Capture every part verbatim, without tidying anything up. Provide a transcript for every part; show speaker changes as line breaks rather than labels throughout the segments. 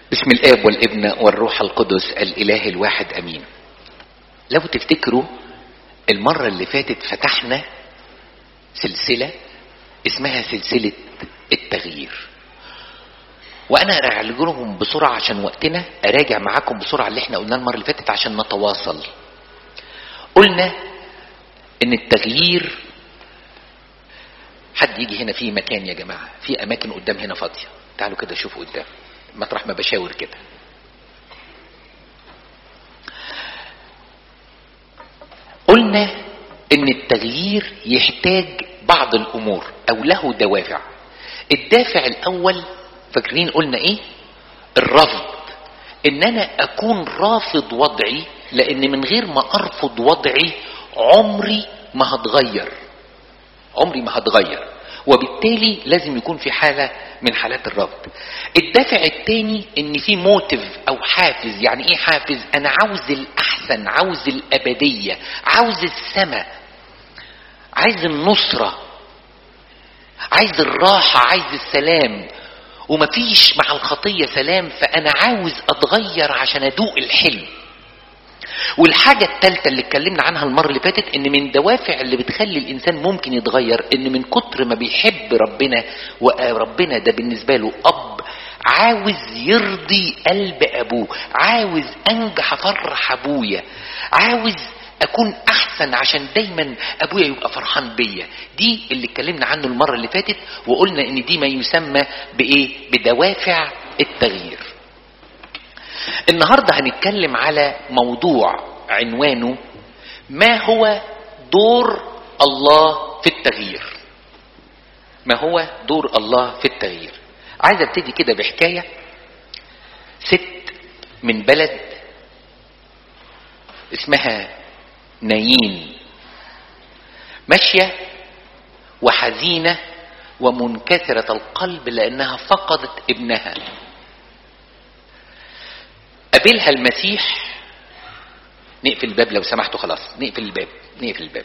بسم الآب والابن والروح القدس الإله الواحد أمين. لو تفتكروا المرة اللي فاتت فتحنا سلسلة اسمها سلسلة التغيير، وأنا أراجع لكم بسرعة عشان وقتنا، أراجع معاكم بسرعة اللي احنا قلناه المرة اللي فاتت عشان نتواصل. قلنا إن التغيير، حد يجي هنا في مكان يا جماعة، في أماكن قدام هنا فاضية، تعالوا كده شوفوا قدام مطرح ما بشاور كده. قلنا ان التغيير يحتاج بعض الامور او له دوافع. الدافع الاول فاكرين قلنا ايه؟ الرفض، ان انا اكون رافض وضعي، لان من غير ما ارفض وضعي عمري ما هتغير، عمري ما هتغير، وبالتالي لازم يكون في حالة من حالات الرفض. الدافع الثاني ان في موتيف او حافز. يعني ايه حافز؟ انا عاوز الاحسن، عاوز الابدية، عاوز السماء، عايز النصرة، عايز الراحة، عايز السلام، ومفيش مع الخطية سلام، فانا عاوز اتغير عشان ادوق الحلم. والحاجة الثالثة اللي اتكلمنا عنها المرة اللي فاتت ان من دوافع اللي بتخلي الانسان ممكن يتغير ان من كتر ما بيحب ربنا، وربنا ده بالنسبة له اب، عاوز يرضي قلب ابوه، عاوز انجح افرح ابويا، عاوز اكون احسن عشان دايما ابويا يبقى فرحان بيا. دي اللي اتكلمنا عنه المرة اللي فاتت، وقلنا ان دي ما يسمى بايه؟ بدوافع التغيير. النهاردة هنتكلم على موضوع عنوانه ما هو دور الله في التغيير. ما هو دور الله في التغيير. عايز ابتدي كده بحكاية ست من بلد اسمها نايين، ماشية وحزينة ومنكسرة القلب لأنها فقدت ابنها. قابلها المسيح، نقفل الباب لو سمحتوا، خلاص نقفل الباب، نقفل الباب.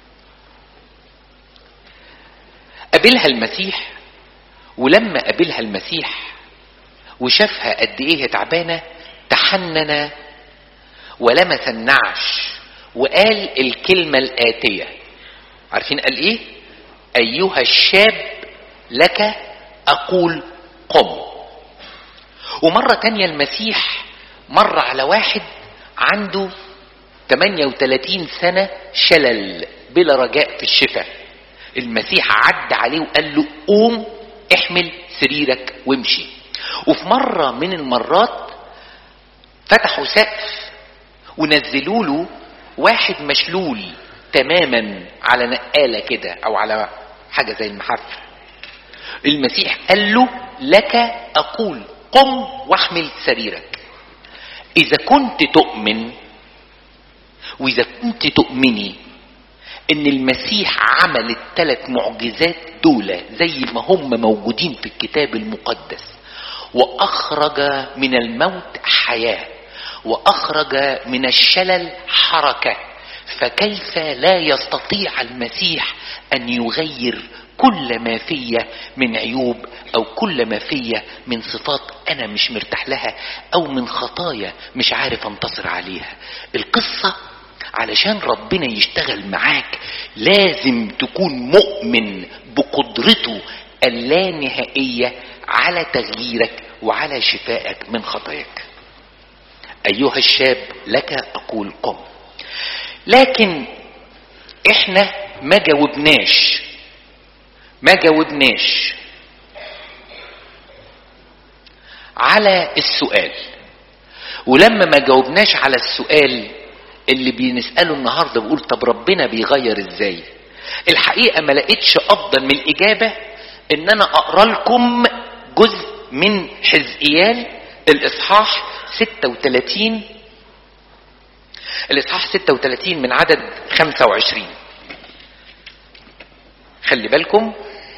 قابلها المسيح، ولما قابلها المسيح وشافها قد ايه تعبانه تحنن ولمس النعش وقال الكلمه الاتيه. عارفين قال ايه؟ ايها الشاب لك اقول قم. ومره تانية المسيح مر على واحد عنده ثمانية وثلاثين سنة شلل بلا رجاء في الشفاء. المسيح عد عليه وقال له قوم احمل سريرك وامشي. وفي مرة من المرات فتحوا سقف ونزلوا له واحد مشلول تماما على نقالة كده او على حاجة زي المحفة. المسيح قال له لك اقول قم واحمل سريرك. إذا كنت تؤمن وإذا كنت تؤمني إن المسيح عمل الثلاث معجزات دول زي ما هم موجودين في الكتاب المقدس، وأخرج من الموت حياة، وأخرج من الشلل حركة، فكيف لا يستطيع المسيح أن يغير كل ما فيا من عيوب، او كل ما فيا من صفات انا مش مرتاح لها، او من خطايا مش عارف انتصر عليها. القصة علشان ربنا يشتغل معاك لازم تكون مؤمن بقدرته اللانهائية على تغييرك وعلى شفائك من خطاياك. ايها الشاب لك اقول قم. لكن احنا ما جاوبناش ما جاوبناش على السؤال. ولما ما جاوبناش على السؤال اللي بنسأله النهاردة بقول طب ربنا بيغير ازاي؟ الحقيقة ما لقيتش افضل من الاجابة ان انا اقرأ لكم جزء من حزقيال الاصحاح ستة وثلاثين، الاصحاح ستة وثلاثين من عدد خمسة وعشرين. خلي بالكم،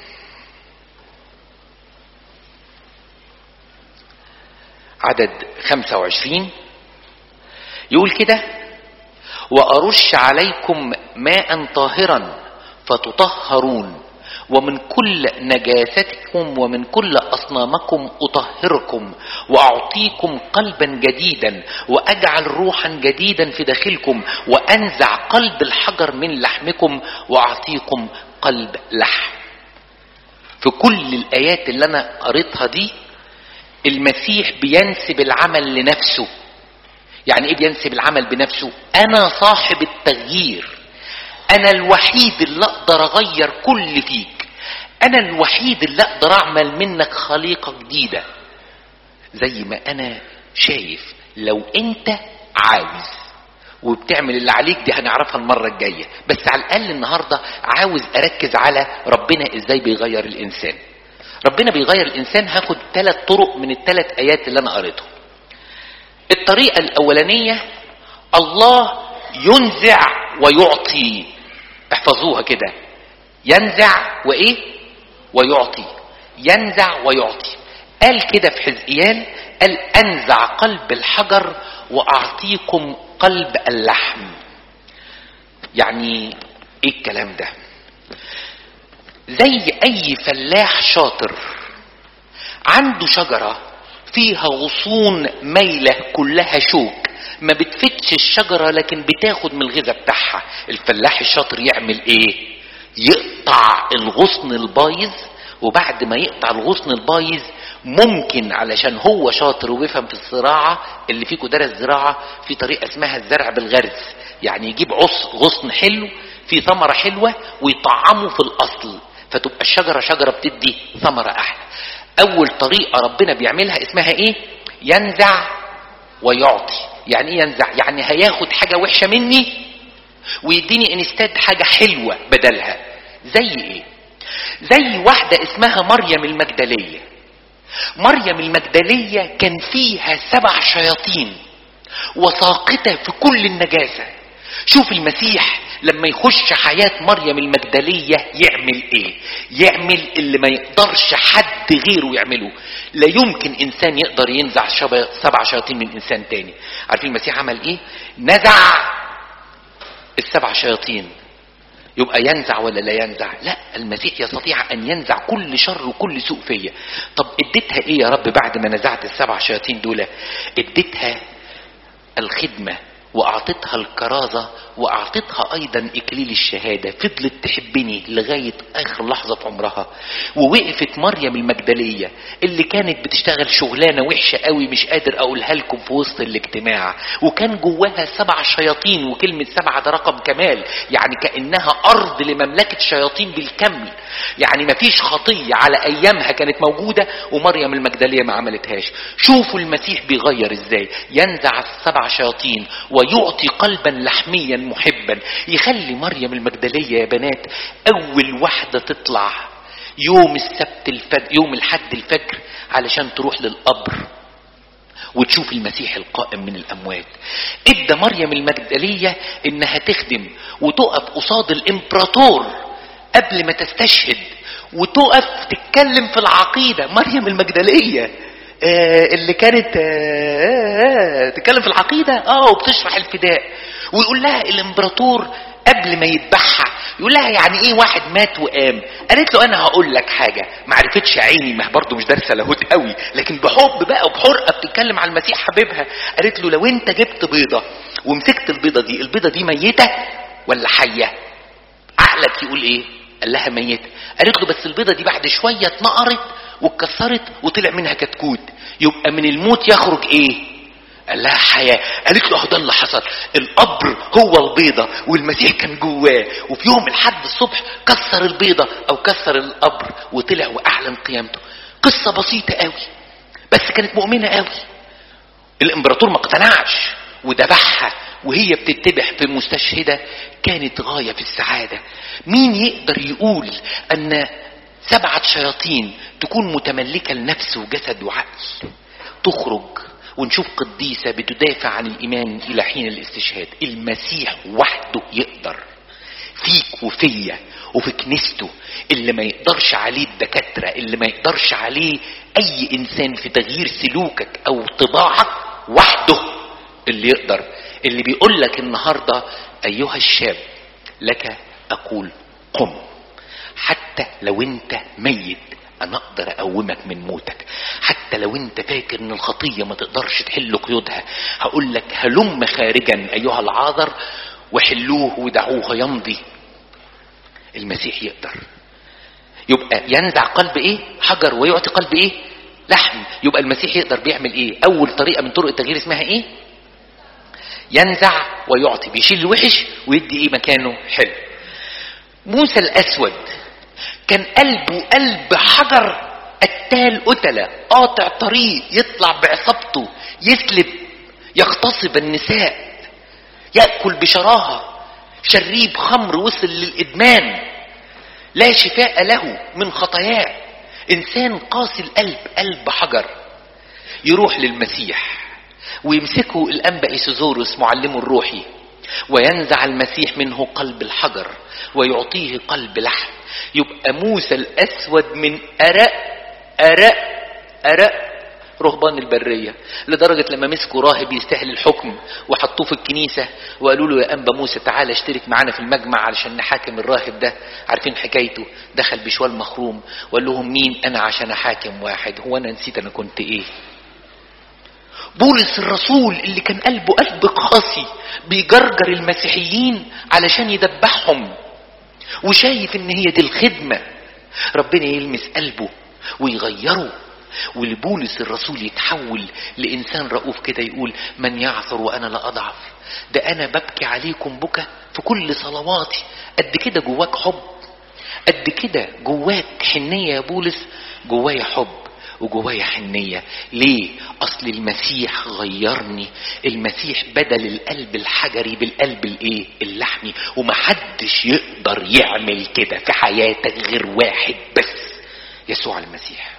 عدد خمسة وعشرين يقول كده: وأرش عليكم ماء طاهرا فتطهرون، ومن كل نجاستكم آلهتكم ومن كل أصنامكم أطهركم وأعطيكم قلبا جديدا وأجعل روحا جديدا في داخلكم وأنزع قلب الحجر من لحمكم وأعطيكم قلب لحم. في كل الآيات اللي أنا قريتها دي المسيح بينسب العمل لنفسه. يعني إيه بينسب العمل بنفسه؟ أنا صاحب التغيير، أنا الوحيد اللي أقدر أغير كل فيك، أنا الوحيد اللي أقدر أعمل منك خليقة جديدة. زي ما أنا شايف لو أنت عاوز وبتعمل اللي عليك، دي هنعرفها المرة الجاية، بس على الأقل النهاردة عاوز أركز على ربنا إزاي بيغير الإنسان. ربنا بيغير الإنسان هاخد ثلاث طرق من الثلاث آيات اللي أنا قريتهم. الطريقة الأولانية الله ينزع ويعطي. احفظوها كده، ينزع وإيه؟ ويعطي. ينزع ويعطي. قال كده في حزقيال، قال أنزع قلب الحجر وأعطيكم قلب اللحم. يعني إيه الكلام ده؟ زي أي فلاح شاطر عنده شجرة فيها غصون ميلة كلها شوك، ما بتفتش الشجرة لكن بتاخد من الغذاء بتاعها. الفلاح الشاطر يعمل ايه؟ يقطع الغصن البايظ، وبعد ما يقطع الغصن البايظ ممكن علشان هو شاطر وبيفهم في الزراعة، اللي فيكم درس زراعة، في طريقة اسمها الزرع بالغرز. يعني يجيب غصن حلو في ثمرة حلوة ويطعمه في الأصل، فتبقى الشجرة شجرة بتدي ثمرة أحلى. أول طريقة ربنا بيعملها اسمها إيه؟ ينزع ويعطي. يعني إيه ينزع؟ يعني هياخد حاجة وحشة مني ويديني انستاد حاجة حلوة بدلها. زي إيه؟ زي واحدة اسمها مريم المجدلية. مريم المجدلية كان فيها سبع شياطين وساقطة في كل النجاسة. شوف المسيح لما يخش حياة مريم المجدلية يعمل ايه؟ يعمل اللي ما يقدرش حد غيره يعمله. لا يمكن انسان يقدر ينزع سبع شياطين من انسان تاني. عارفين المسيح عمل ايه؟ نزع السبع شياطين. يبقى ينزع ولا لا ينزع؟ لا، المسيح يستطيع ان ينزع كل شر وكل سوء فيا. طب اديتها ايه يا رب بعد ما نزعت السبع شياطين دول؟ اديتها الخدمة واعطيتها الكرازة واعطيتها ايضا اكليل الشهادة. فضلت تحبني لغاية اخر لحظة في عمرها. ووقفت مريم المجدلية اللي كانت بتشتغل شغلانة وحشة قوي مش قادر اقولها لكم في وسط الاجتماع، وكان جواها سبع شياطين، وكلمة سبعة ده رقم كمال، يعني كأنها ارض لمملكة شياطين بالكمل. يعني مفيش خطية على ايامها كانت موجودة ومريم المجدلية ما عملتهاش. شوفوا المسيح بيغير ازاي، ينزع السبع شياطين ويعطي قلبا لحميا محبا. يخلي مريم المجدلية يا بنات اول واحدة تطلع يوم السبت الفجر، يوم الحد الفجر، علشان تروح للقبر وتشوف المسيح القائم من الاموات. ادى مريم المجدلية انها تخدم وتقف قصاد الامبراطور قبل ما تستشهد وتقف تتكلم في العقيدة. مريم المجدلية آه اللي كانت آه آه تتكلم في العقيدة اه وبتشرح الفداء. ويقول لها الامبراطور قبل ما يذبحها يقول لها يعني ايه واحد مات وقام؟ قالت له انا هقول لك حاجة. ما عرفتش عيني، ما برضه مش دارسه لاهوت قوي، لكن بحب بقى وبحرقه بتتكلم على المسيح حبيبها. قالت له لو انت جبت بيضة ومسكت البيضة دي، البيضة دي ميتة ولا حية؟ عقلك يقول ايه؟ قال لها ميتة. قالت له بس البيضة دي بعد شوية اتنقرت واتكسرت وطلع منها كتكوت، يبقى من الموت يخرج ايه؟ قال لها حياة. قالت له ده اللي حصل، القبر هو البيضة والمسيح كان جواه، وفي يوم الحد الصبح كسر البيضة او كسر القبر وطلع واعلن قيامته. قصة بسيطة قوي بس كانت مؤمنة قوي. الامبراطور ما اقتنعش وذبحها وهي بتتذبح في المستشهدة. كانت غاية في السعادة. مين يقدر يقول ان سبعة شياطين تكون متملكة لنفس وجسد وعقل تخرج ونشوف قديسة بتدافع عن الإيمان إلى حين الاستشهاد؟ المسيح وحده يقدر. فيك وفيا وفي كنيسته اللي ما يقدرش عليه الدكاترة، اللي ما يقدرش عليه أي إنسان في تغيير سلوكك أو طباعك، وحده اللي يقدر. اللي بيقول لك النهاردة أيها الشاب لك أقول قم، حتى لو أنت ميت انا اقدر اقومك من موتك. حتى لو انت فاكر ان الخطية ما تقدرش تحل قيودها، هقول لك هلم خارجا ايها العاذر وحلوه ودعوه يمضي. المسيح يقدر. يبقى ينزع قلب ايه؟ حجر، ويعطي قلب ايه؟ لحم. يبقى المسيح يقدر بيعمل ايه؟ اول طريقة من طرق التغيير اسمها ايه؟ ينزع ويعطي، بيشيل الوحش ويدي ايه مكانه؟ حلو. موسى الاسود كان قلبه قلب حجر، قتال قتلة، قاطع طريق، يطلع بعصابته، يسلب، يغتصب النساء، يأكل بشراهة، شريب خمر وصل للإدمان، لا شفاء له من خطاياه، إنسان قاسي القلب، قلب حجر. يروح للمسيح ويمسكه الأنبا إيسوزوروس معلمه الروحي، وينزع المسيح منه قلب الحجر ويعطيه قلب لحم. يبقى موسى الأسود من أرق أرق أرق رهبان البرية، لدرجة لما مسكوا راهب يستاهل الحكم وحطوه في الكنيسة وقالوا له يا أنبا موسى تعالى اشترك معانا في المجمع علشان نحاكم الراهب ده. عارفين حكايته؟ دخل بشوال مخروم وقال لهم مين أنا عشان أحاكم واحد؟ هو أنا نسيت أنا كنت إيه؟ بولس الرسول اللي كان قلبه قلب قاسي بيجرجر المسيحيين علشان يدبحهم، وشايف ان هي دي الخدمة، ربنا يلمس قلبه ويغيره، ولبولس الرسول يتحول لإنسان رؤوف كده، يقول من يعثر وأنا لا أضعف، ده أنا ببكي عليكم بكى في كل صلواتي. قد كده جواك حب، قد كده جواك حنية يا بولس. جوايا حب وجوايا حنية. ليه؟ أصل المسيح غيرني. المسيح بدل القلب الحجري بالقلب الايه؟ اللحمي. ومحدش يقدر يعمل كده في حياتك غير واحد بس، يسوع المسيح،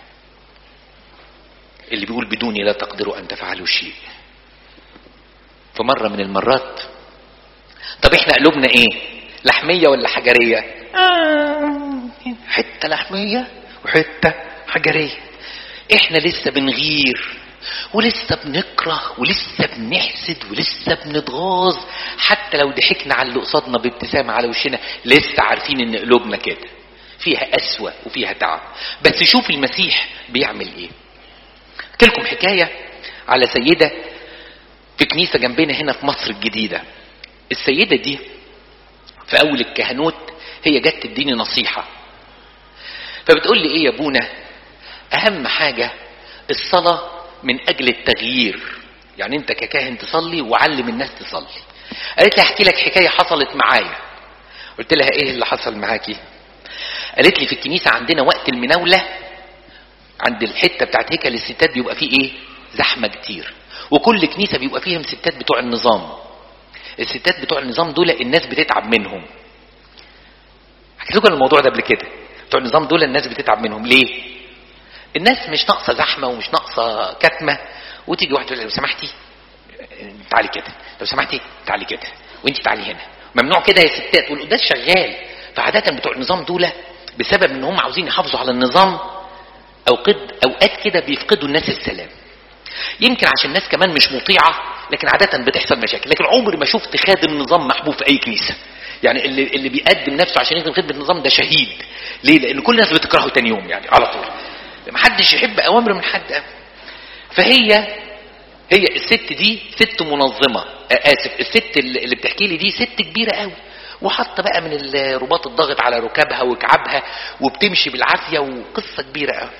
اللي بيقول بدوني لا تقدروا أن تفعلوا شيء. فمرة من المرات، طب احنا قلوبنا ايه؟ لحمية ولا حجرية؟ آه حتة لحمية وحتة حجرية. احنا لسه بنغير ولسه بنكره ولسه بنحسد ولسه بنتغاظ، حتى لو ضحكنا على اللي قصادنا بابتسامة على وشنا لسه عارفين ان قلوبنا كده فيها قسوة وفيها تعب. بس شوف المسيح بيعمل ايه. احكي لكم حكاية على سيدة في كنيسة جنبنا هنا في مصر الجديدة. السيدة دي في اول الكهنوت هي جت تديني نصيحة، فبتقول لي ايه يا ابونا؟ اهم حاجة الصلاة من اجل التغيير، يعني انت ككاهن تصلي وعلم الناس تصلي. قالت لي احكي لك حكاية حصلت معايا. قلت لها ايه اللي حصل معاكي؟ قالت لي في الكنيسة عندنا وقت المناولة عند الحتة بتاعت هيكل الستات بيبقى فيه ايه؟ زحمة كتير، وكل كنيسة بيبقى فيهم ستات بتوع النظام. الستات بتوع النظام دول الناس بتتعب منهم. حكيت لكم الموضوع ده قبل كده. بتوع النظام دول الناس بتتعب منهم. ليه؟ الناس مش ناقصة زحمة ومش ناقصة كتمة، وتيجي واحد تقول لو سمحتي تعالي كده، لو سمحتي تعالي كده، وانت تعالي هنا، ممنوع كده يا ستات، والقداس شغال. فعادة بتوع النظام دول بسبب ان هم عاوزين يحافظوا على النظام او قد اوقات كده بيفقدوا الناس السلام. يمكن عشان الناس كمان مش مطيعة، لكن عادة بتحصل مشاكل. لكن عمري ما شفت خادم نظام محبوب في اي كنيسة. يعني اللي اللي بيقدم نفسه عشان يخدم خدمة النظام ده شهيد. ليه؟ لان كل الناس بتكرهه تاني يوم يعني على طول. محدش يحب اوامر من حد. فهي هي الست دي ست منظمة، اسف الست اللي بتحكي لي دي ست كبيرة قوي، وحاطه بقى من الرباط الضغط على ركابها وكعبها وبتمشي بالعافية، وقصة كبيرة قوي.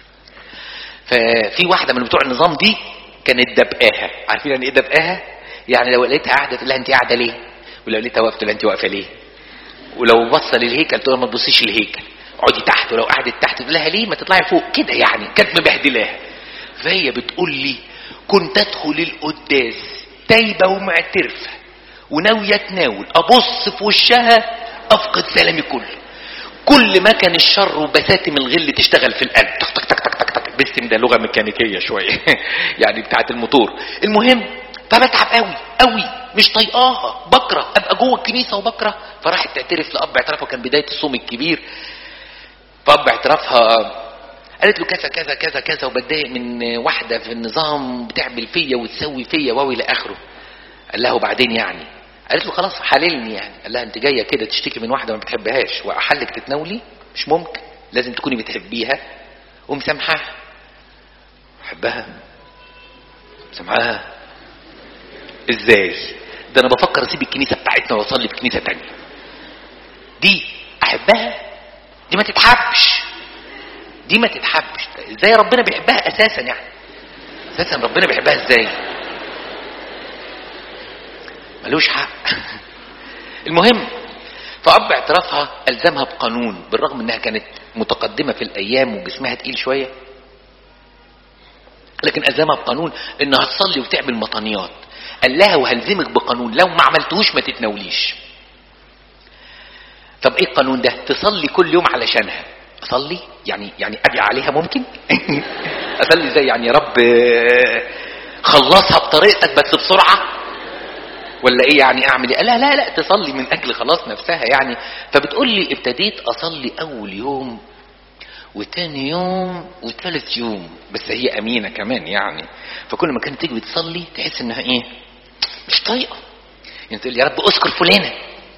ففي واحدة من بتوع النظام دي كانت دبقاها. عارفين يعني ايه دبقاها؟ يعني لو لقيتها قاعدة تقول لها انت قاعدة ليه؟ ولو لقيتها واقفة تقول لها انت واقفة ليه؟ ولو بصة للهيكل تقول لها ما تبصيش للهيكل، اقعدي تحت. ولو قعدت تحت تقول لها ليه ما تطلعي فوق كده، يعني كانت مبهدلاها. فهي بتقول لي كنت ادخل القداس تايبه ومعترفه وناويه تناول، ابص في وشها افقد سلامي كله. كل ما كان الشر وبساتم الغل تشتغل في القلب، تك تك تك تك تك. باسم ده لغه ميكانيكيه شويه يعني بتاعت الموتور. المهم فبتعب قوي قوي، مش طايقاها، بكره ابقى جوه الكنيسه وبكره. فراحت تعترف لاب اعترافها، كان بدايه الصوم الكبير. فاب اعترافها قالت له كذا كذا كذا كذا، وبتضايق من واحده في النظام بتعمل فيا وتسوي فيا واوي لاخره. قال لها وبعدين يعني؟ قالت له خلاص حللني يعني. قال لها انت جايه كده تشتكي من واحده ما بتحبهاش واحلك تتناولي؟ مش ممكن، لازم تكوني بتحبيها ومسامحاها. احبها مسامحاها ازاي؟ ده انا بفكر اسيب الكنيسه بتاعتنا واصلي في كنيسه تانية. دي احبها؟ دي ما تتحبش، دي ما تتحبش. ازاي ربنا بيحبها اساسا؟ يعني اساسا ربنا بيحبها ازاي؟ ملوش حق. المهم فأب اعترافها ألزمها بقانون، بالرغم انها كانت متقدمة في الايام وجسمها تقيل شوية، لكن ألزمها بقانون انها تصلي وتعمل مطانيات. قال لها وهلزمك بقانون لو ما عملتهوش ما تتناوليش. طب ايه القانون ده؟ تصلي كل يوم علشانها. اصلي يعني يعني ادعي عليها ممكن؟ اصلي زي يعني يا رب خلصها بطريقتك بس بسرعة، ولا ايه يعني اعمل ايه؟ لا لا لا تصلي من اجل خلاص نفسها يعني. فبتقول لي ابتديت اصلي اول يوم وتاني يوم وثالث يوم، بس هي امينة كمان يعني. فكل ما كانت تيجي بتصلي تحس انها ايه مش طايقة، يعني تقول يا رب اذكر فلانة،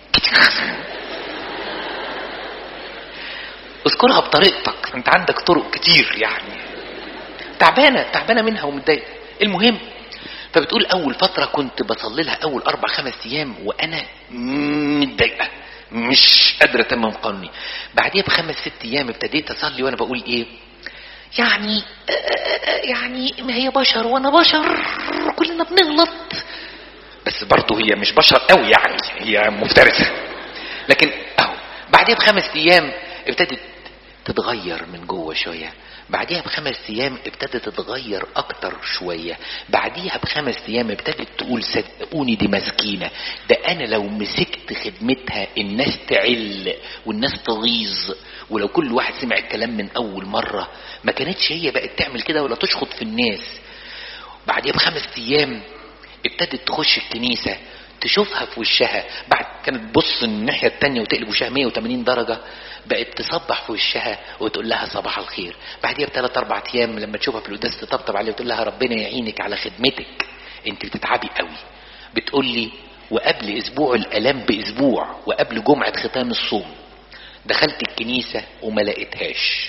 اذكرها بطريقتك، انت عندك طرق كتير يعني. تعبانة تعبانة منها ومتضايقة. المهم فبتقول اول فترة كنت بصلي لها اول اربع خمس ايام وانا متضايقة مش قادرة تمام قانوني. بعديها بخمس ست ايام ابتديت اصلي وانا بقول ايه يعني يعني ما هي بشر وانا بشر كلنا بنغلط، بس برضه هي مش بشر قوي يعني، هي مفترسة. لكن اهو بعديها بخمس ايام ابتدت تتغير من جوه شوية، بعديها بخمس ايام ابتدت تتغير اكتر شوية، بعديها بخمس ايام ابتدت تقول صدقوني دي مسكينة، ده انا لو مسكت خدمتها الناس تعل والناس تغيظ، ولو كل واحد سمع الكلام من اول مرة ما كانتش هي بقت تعمل كده ولا تشخط في الناس. بعديها بخمس ايام ابتدت تخش الكنيسة تشوفها في وشها، بعد كانت تبص الناحية التانية وتقلب وشها مية وتمانين درجة، بقت تصبح في وشها وتقول لها صباح الخير. بعديها بثلاث اربع ايام لما تشوفها في القداس تطبطب عليها وتقول لها ربنا يعينك على خدمتك، انت بتتعبي قوي. بتقول لي وقبل اسبوع الالام باسبوع وقبل جمعة ختام الصوم دخلت الكنيسة وما لقيتهاش،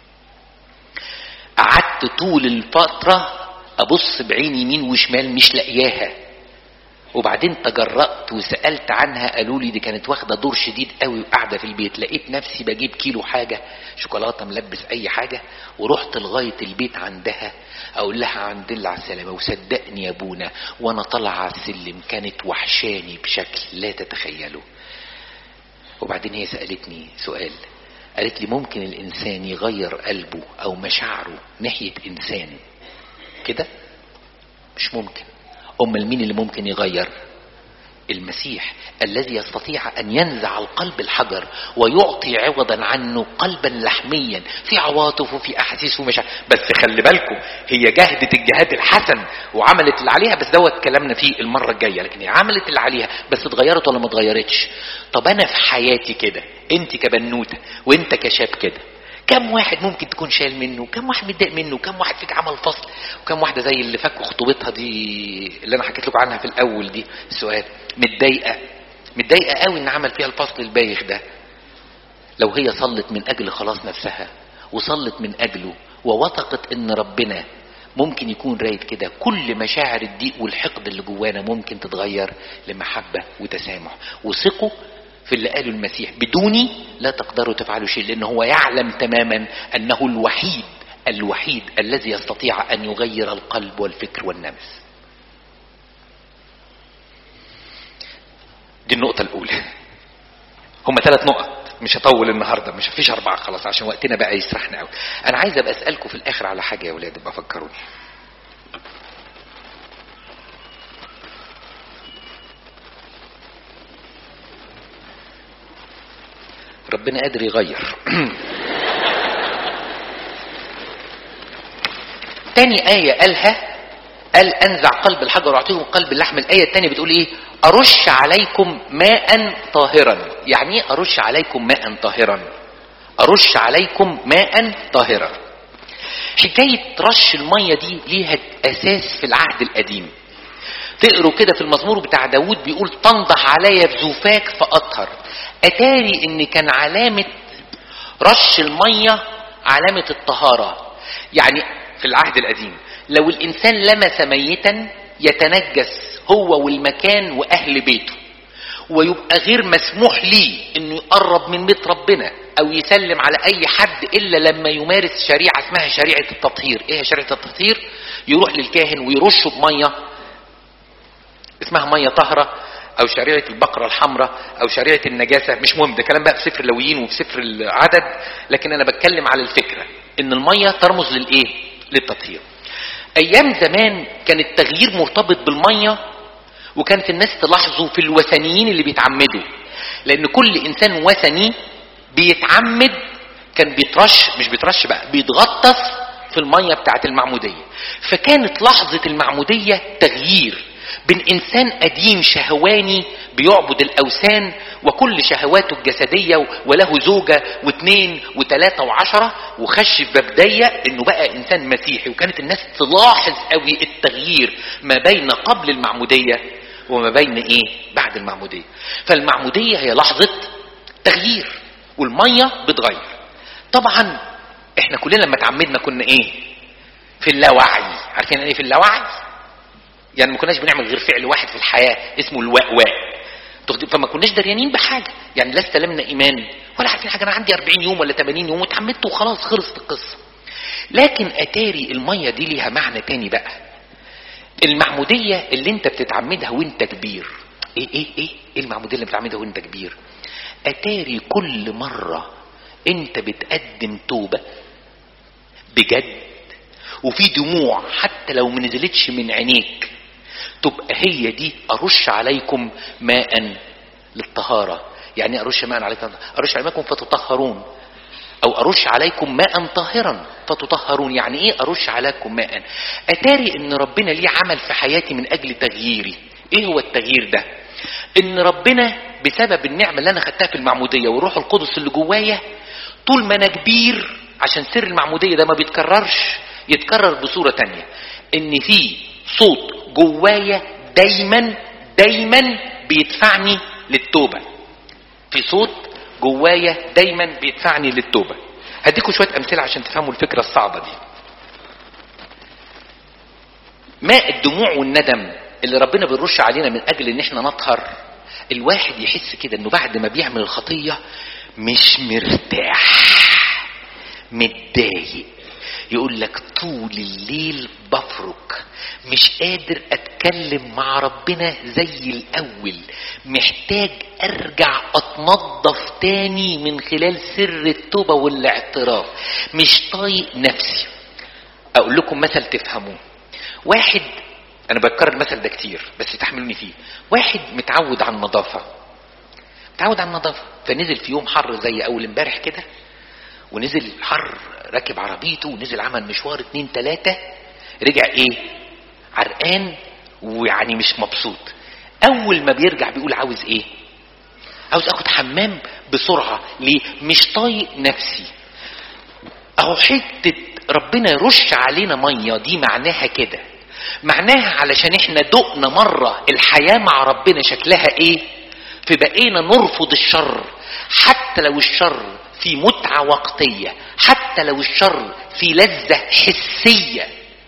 قعدت طول الفترة ابص بعين يمين وشمال مش لاقياها، وبعدين تجرأت وسألت عنها، قالوا لي دي كانت واخدة دور شديد قوي وقاعدة في البيت. لقيت نفسي بجيب كيلو حاجة شوكولاتة ملبس اي حاجة ورحت لغاية البيت عندها اقول لها عند الله على السلامة، وصدقني يا ابونا وانا طلع على السلم كانت وحشاني بشكل لا تتخيله. وبعدين هي سألتني سؤال، قالت لي ممكن الانسان يغير قلبه او مشاعره ناحية انسان كده؟ مش ممكن. امال مين اللي ممكن يغير؟ المسيح الذي يستطيع ان ينزع القلب الحجر ويعطي عوضا عنه قلبا لحميا في عواطف وفي احاسيس ومشاعر. بس خلي بالكم هي جهدت الجهاد الحسن وعملت اللي عليها، بس دوت كلامنا فيه المرة الجاية. لكن هي عملت اللي عليها، بس اتغيرت ولا ما اتغيرتش؟ طب انا في حياتي كده، انت كبنوتة وانت كشاب كده، كم واحد ممكن تكون شايل منه؟ كم واحد متضايق منه؟ كم واحد فيك عمل فصل؟ وكم واحدة زي اللي فكوا خطوبتها دي اللي انا حكيت لكم عنها في الاول دي السؤال، متضايقة متضايقة قوي ان عمل فيها الفصل البايخ ده؟ لو هي صلت من اجل خلاص نفسها وصلت من اجله ووثقت ان ربنا ممكن يكون رايد كده، كل مشاعر الضيق والحقد اللي جوانا ممكن تتغير لمحبة وتسامح. وثقوا في اللي قاله المسيح، بدوني لا تقدروا تفعلوا شيء، لأنه هو يعلم تماما أنه الوحيد الوحيد الذي يستطيع أن يغير القلب والفكر والنفس. دي النقطة الأولى. هم ثلاث نقط، مش هطول النهاردة، مش فيش أربعة خلاص عشان وقتنا بقى يسرحنا قوي. أنا عايز أبقى أسألكم في الآخر على حاجة يا ولاد، ابقى فكروني. ربنا قادر يغير. تاني آية قالها، قال أنزع قلب الحجر وأعطيهم قلب اللحم. الآية التانية بتقول إيه؟ أرش عليكم ماء طاهرا. يعني إيه أرش عليكم ماء طاهرا؟ أرش عليكم ماء طاهرا. حكاية رش المية دي ليها أساس في العهد القديم. تقروا كده في المزمور بتاع داود بيقول تنضح عليا بزوفاك فأطهر. أتاري إن كان علامة رش المية علامة الطهارة، يعني في العهد القديم لو الانسان لمس ميتا يتنجس هو والمكان واهل بيته، ويبقى غير مسموح ليه انه يقرب من بيت ربنا او يسلم على اي حد الا لما يمارس شريعة اسمها شريعة التطهير. ايه شريعة التطهير؟ يروح للكاهن ويرشه بمية اسمها مية طهرة، او شريعة البقرة الحمراء، او شريعة النجاسة، مش مهم، ده كلام بقى في سفر اللويين وفي سفر العدد، لكن انا بتكلم على الفكرة ان المية ترمز للايه؟ للتطهير. ايام زمان كان التغيير مرتبط بالمية، وكانت الناس تلاحظوا في الوثنيين اللي بيتعمدوا، لان كل انسان وثني بيتعمد كان بيترش، مش بيترش بقى، بيتغطس في المية بتاعت المعمودية. فكانت لحظة المعمودية تغيير بين انسان قديم شهواني بيعبد الاوثان وكل شهواته الجسدية وله زوجة واثنين وثلاثة وعشرة، وخش في باب ضيق انه بقى انسان مسيحي. وكانت الناس تلاحظ قوي التغيير ما بين قبل المعمودية وما بين ايه؟ بعد المعمودية. فالمعمودية هي لحظة تغيير والمية بتغير. طبعا احنا كلنا لما تعمدنا كنا ايه؟ في اللاوعي. عارفين ايه في اللاوعي؟ يعني ما كناش بنعمل غير فعل واحد في الحياة اسمه الواء، فما كناش دريانين بحاجة، يعني لا استلمنا ايمان ولا عارفين حاجة. انا عندي أربعين يوم ولا ثمانين يوم وتعمدت وخلاص خلصت القصة. لكن اتاري المية دي ليها معنى تاني بقى. المعمودية اللي انت بتتعمدها وانت كبير، ايه ايه ايه ايه المعمودية اللي بتتعمدها وانت كبير؟ اتاري كل مرة انت بتقدم توبة بجد وفي دموع حتى لو ما نزلتش من عينيك، تبقى هي دي ارش عليكم ماء للطهارة. يعني ارش ماء عليكم، ارش عليكم فتطهرون، او ارش عليكم ماء طاهرا فتطهرون. يعني ايه ارش عليكم ماء؟ اتاري ان ربنا ليه عمل في حياتي من اجل تغييري. ايه هو التغيير ده؟ ان ربنا بسبب النعمة اللي انا خدتها في المعمودية والروح القدس اللي جوايا، طول ما انا كبير، عشان سر المعمودية ده ما بيتكررش، يتكرر بصورة تانية، ان في صوت جوايا دايما دايما بيدفعني للتوبة. في صوت جوايا دايما بيدفعني للتوبة. هديكم شوية امثلة عشان تفهموا الفكرة الصعبة دي. ماء الدموع والندم اللي ربنا بيرش علينا من اجل ان احنا نطهر، الواحد يحس كده انه بعد ما بيعمل الخطية مش مرتاح، متضايق، يقول لك طول الليل بفرك، مش قادر اتكلم مع ربنا زي الاول، محتاج ارجع اتنظف تاني من خلال سر التوبة والاعتراف، مش طايق نفسي. اقول لكم مثل تفهموه. واحد، انا بكرر المثل ده كتير بس تحملوني فيه، واحد متعود على النظافة، متعود على النظافة، فنزل في يوم حر زي اول امبارح كده، ونزل حر، راكب عربيته ونزل عمل مشوار اتنين تلاتة، رجع ايه؟ عرقان ويعني مش مبسوط. اول ما بيرجع بيقول عاوز ايه؟ عاوز اخد حمام بسرعة. ليه؟ مش طايق نفسي. اهو حتة ربنا يرش علينا مية دي معناها كده، معناها علشان احنا دقنا مرة الحياة مع ربنا شكلها ايه، فبقينا نرفض الشر حتى لو الشر في متعة وقتية، حتى لو الشر في لذة حسية.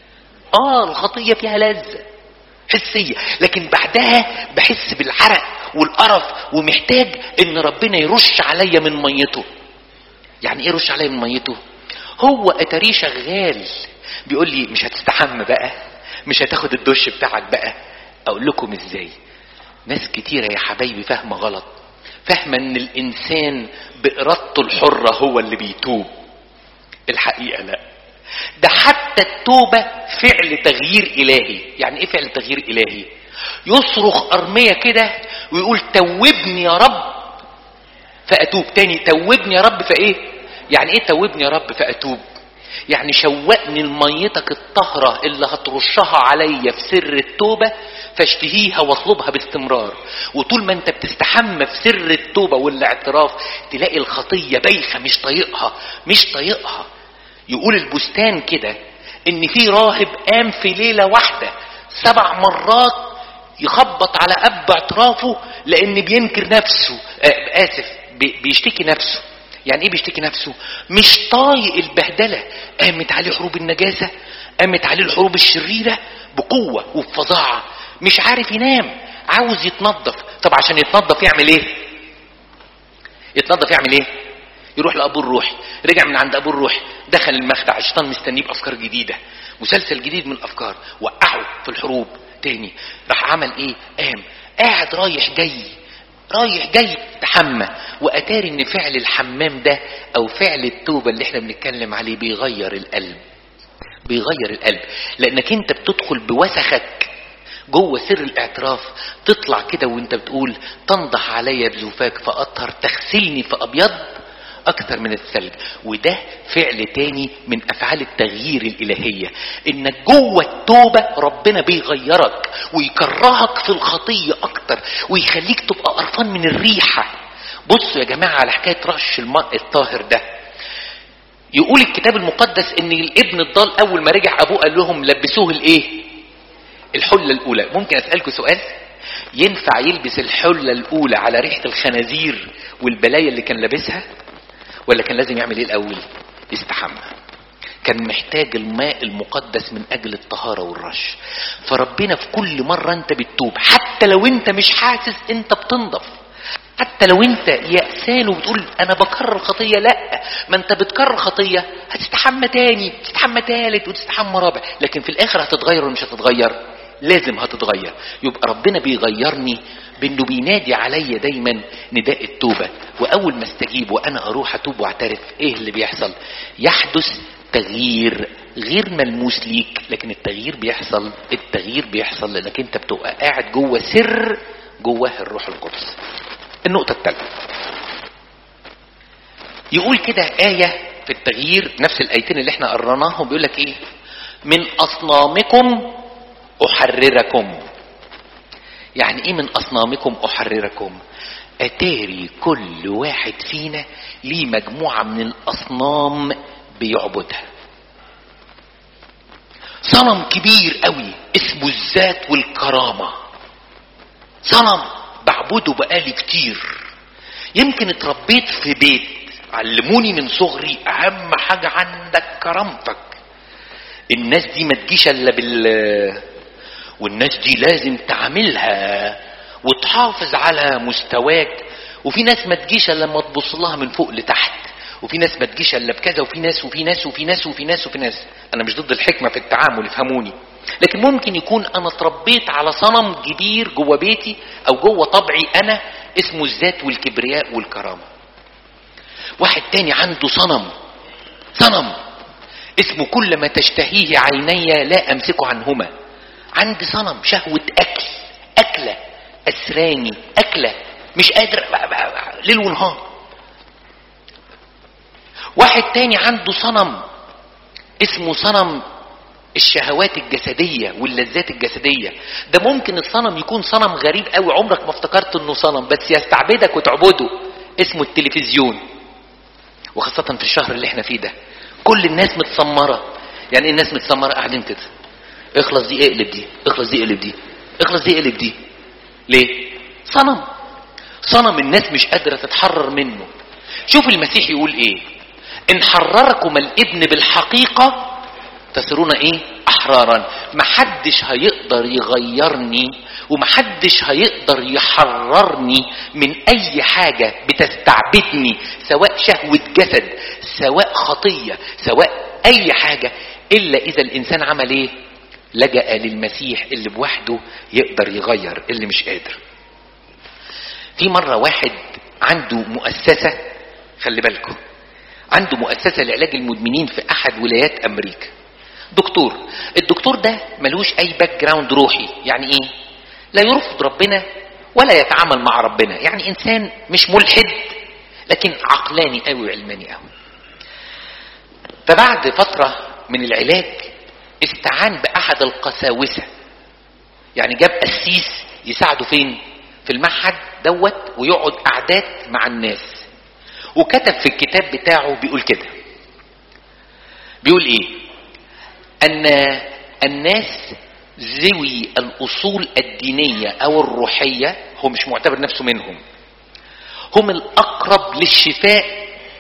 اه الخطية فيها لذة حسية، لكن بعدها بحس بالعرق والقرف ومحتاج ان ربنا يرش عليا من ميته. يعني ايه يرش عليا من ميته؟ هو اتاريه شغال بيقول لي مش هتستحمى بقى، مش هتاخد الدش بتاعك بقى. اقول لكم ازاي؟ ناس كتيرة يا حبايبي فاهمة غلط، فاهمة ان الانسان بارادته الحرة هو اللي بيتوب. الحقيقة لا، ده حتى التوبة فعل تغيير الهي. يعني ايه فعل تغيير الهي؟ يصرخ ارمية كده ويقول توبني يا رب فاتوب. تاني توبني يا رب فايه؟ يعني ايه توبني يا رب فاتوب؟ يعني شوقني لميتك الطهرة اللي هترشها عليا في سر التوبة فاشتهيها واطلبها باستمرار. وطول ما انت بتستحمى في سر التوبة والاعتراف تلاقي الخطية بايخة، مش طايقها مش طايقها. يقول البستان كده ان في راهب قام في ليلة واحدة سبع مرات يخبط على اب اعترافه لان بينكر نفسه، آه اسف بيشتكي نفسه. يعني ايه بيشتكي نفسه؟ مش طايق البهدلة، قامت عليه حروب النجاسة، قامت عليه الحروب الشريرة بقوة وبفظاعة، مش عارف ينام، عاوز يتنظف. طب عشان يتنظف يعمل ايه؟ يتنظف يعمل ايه؟ يروح لابو الروح. رجع من عند ابو الروح، دخل المخدع، الشيطان مستنيه بافكار جديدة، مسلسل جديد من الافكار، وقعه في الحروب تاني. راح عمل ايه؟ قام قاعد رايح جاي رايح جاي تحمى. واتاري ان فعل الحمام ده او فعل التوبة اللي احنا بنتكلم عليه بيغير القلب، بيغير القلب. لانك انت بتدخل بوسخك جوه سر الاعتراف، تطلع كده وانت بتقول تنضح علي بزوفاك فاطهر، تغسلني فابيض اكتر من الثلج. وده فعل تاني من افعال التغيير الالهية، انك جوه التوبة ربنا بيغيرك ويكرهك في الخطية اكتر، ويخليك تبقى قرفان من الريحة. بصوا يا جماعة على حكاية رش الماء الطاهر ده. يقول الكتاب المقدس ان الابن الضال اول ما رجع ابوه قال لهم لبسوه الايه؟ الحلة الاولى. ممكن اسألكم سؤال؟ ينفع يلبس الحلة الاولى على ريحة الخنازير والبلايا اللي كان لابسها؟ ولا كان لازم يعمل ايه الاول؟ يستحمى. كان محتاج الماء المقدس من اجل الطهارة والرش. فربنا في كل مرة انت بتتوب، حتى لو انت مش حاسس انت بتنضف، حتى لو انت يأسان وبتقول انا بكرر خطية، لا، ما انت بتكرر خطية هتستحمى تاني، تستحمى تالت، وتستحمى رابع، لكن في الاخر هتتغير ولا مش هتتغير؟ لازم هتتغير. يبقى ربنا بيغيرني بانه بينادي عليا دايما نداء التوبة. واول ما استجيب وانا اروح اتوب واعترف، ايه اللي بيحصل؟ يحدث تغيير غير ملموس ليك، لكن التغيير بيحصل. التغيير بيحصل لانك انت بتبقى قاعد جوه سر جواه الروح القدس. النقطة الثالثة يقول كده آية في التغيير، نفس الآيتين اللي احنا قرناهم، بيقول لك ايه؟ من أصنامكم أحرركم. يعني ايه من أصنامكم أحرركم؟ أتاري كل واحد فينا ليه مجموعة من الأصنام بيعبدها. صنم كبير قوي اسمه الذات والكرامة، صنم بعبده بقالي كتير. يمكن اتربيت في بيت علموني من صغري اهم حاجة عندك كرامتك، الناس دي ما تجيش الا بال والناس دي لازم تعاملها وتحافظ على مستواك، وفي ناس ما تجيش الا لما تبص لها من فوق لتحت، وفي ناس ما تجيش الا بكذا، وفي ناس وفي ناس وفي ناس وفي ناس وفي ناس. انا مش ضد الحكمة في التعامل، افهموني، لكن ممكن يكون انا اتربيت على صنم كبير جوه بيتي او جوه طبعي انا اسمه الذات والكبرياء والكرامة. واحد تاني عنده صنم صنم اسمه كل ما تشتهيه عيني لا امسكه عنهما. عندي صنم شهوة اكل، اكلة اسراني، اكلة مش قادر ليل ونهار. واحد تاني عنده صنم اسمه صنم الشهوات الجسدية واللذات الجسدية. ده ممكن الصنم يكون صنم غريب قوي، عمرك ما افتكرت انه صنم، بس يستعبدك وتعبده. اسمه التلفزيون، وخاصة في الشهر اللي احنا فيه ده كل الناس متسمرة. يعني ايه الناس متسمرة؟ قاعدين كده، اخلص دي اقلب دي، اخلص دي اقلب دي، اخلص دي اقلب دي. ليه؟ صنم صنم الناس مش قادرة تتحرر منه. شوف المسيح يقول ايه؟ ان حرركم الابن بالحقيقة تصيرون ايه؟ احرارا. محدش هيقدر يغيرني ومحدش هيقدر يحررني من اي حاجة بتستعبدني، سواء شهوة جسد، سواء خطية، سواء اي حاجة، الا اذا الانسان عمل ايه؟ لجأ للمسيح اللي بوحده يقدر يغير اللي مش قادر. في مرة واحد عنده مؤسسة، خلي بالكم، عنده مؤسسة لعلاج المدمنين في احد ولايات امريكا. دكتور، الدكتور ده ملوش اي باك جراوند روحي. يعني ايه؟ لا يرفض ربنا ولا يتعامل مع ربنا، يعني انسان مش ملحد لكن عقلاني قوي وعلماني قوي. فبعد فترة من العلاج استعان باحد القساوسة، يعني جاب قسيس يساعده فين؟ في المعهد دوت، ويقعد قعدات مع الناس. وكتب في الكتاب بتاعه بيقول كده، بيقول ايه؟ ان الناس ذوي الاصول الدينية او الروحية، هو مش معتبر نفسه منهم، هم الاقرب للشفاء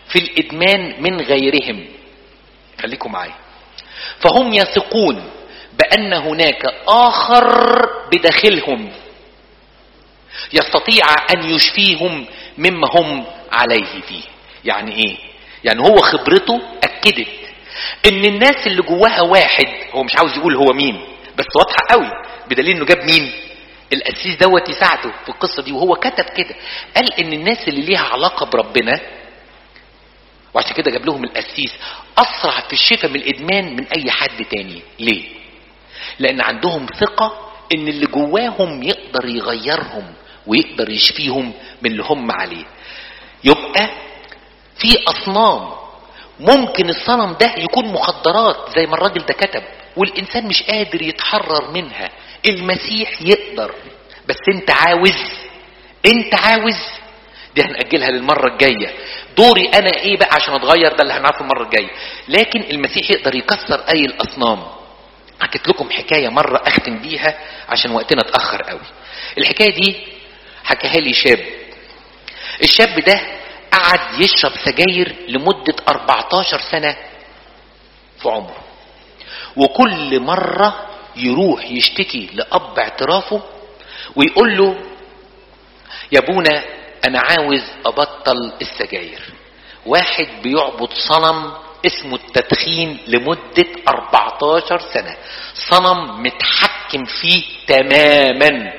في الادمان من غيرهم. خليكم معايا. فهم يثقون بان هناك اخر بداخلهم يستطيع ان يشفيهم مما هم عليه فيه. يعني ايه؟ يعني هو خبرته اكدت ان الناس اللي جواها واحد، هو مش عاوز يقول هو مين بس واضحه قوي، بدليل انه جاب مين؟ القسيس دوت يساعده في القصه دي، وهو كتب كده قال ان الناس اللي ليها علاقه بربنا، وعشان كده جاب لهم القسيس، اسرع في الشفاء من الادمان من اي حد تاني. ليه؟ لان عندهم ثقه ان اللي جواهم يقدر يغيرهم ويقدر يشفيهم من اللي هم عليه. يبقى في اصنام ممكن الصنم ده يكون مخدرات زي ما الراجل ده كتب، والانسان مش قادر يتحرر منها. المسيح يقدر، بس انت عاوز انت عاوز دي هنأجلها للمرة الجاية. دوري انا ايه بقى عشان اتغير؟ ده اللي هنعرفه المرة الجاية. لكن المسيح يقدر يكسر اي الاصنام. حكيت لكم حكاية مرة اختم بيها عشان وقتنا اتأخر قوي. الحكاية دي حكاها لي شاب. الشاب ده قعد يشرب سجاير لمدة أربعتاشر سنة في عمره، وكل مرة يروح يشتكي لأب اعترافه ويقول له يا ابونا انا عاوز ابطل السجاير. واحد بيعبد صنم اسمه التدخين لمدة أربعتاشر سنة، صنم متحكم فيه تماما،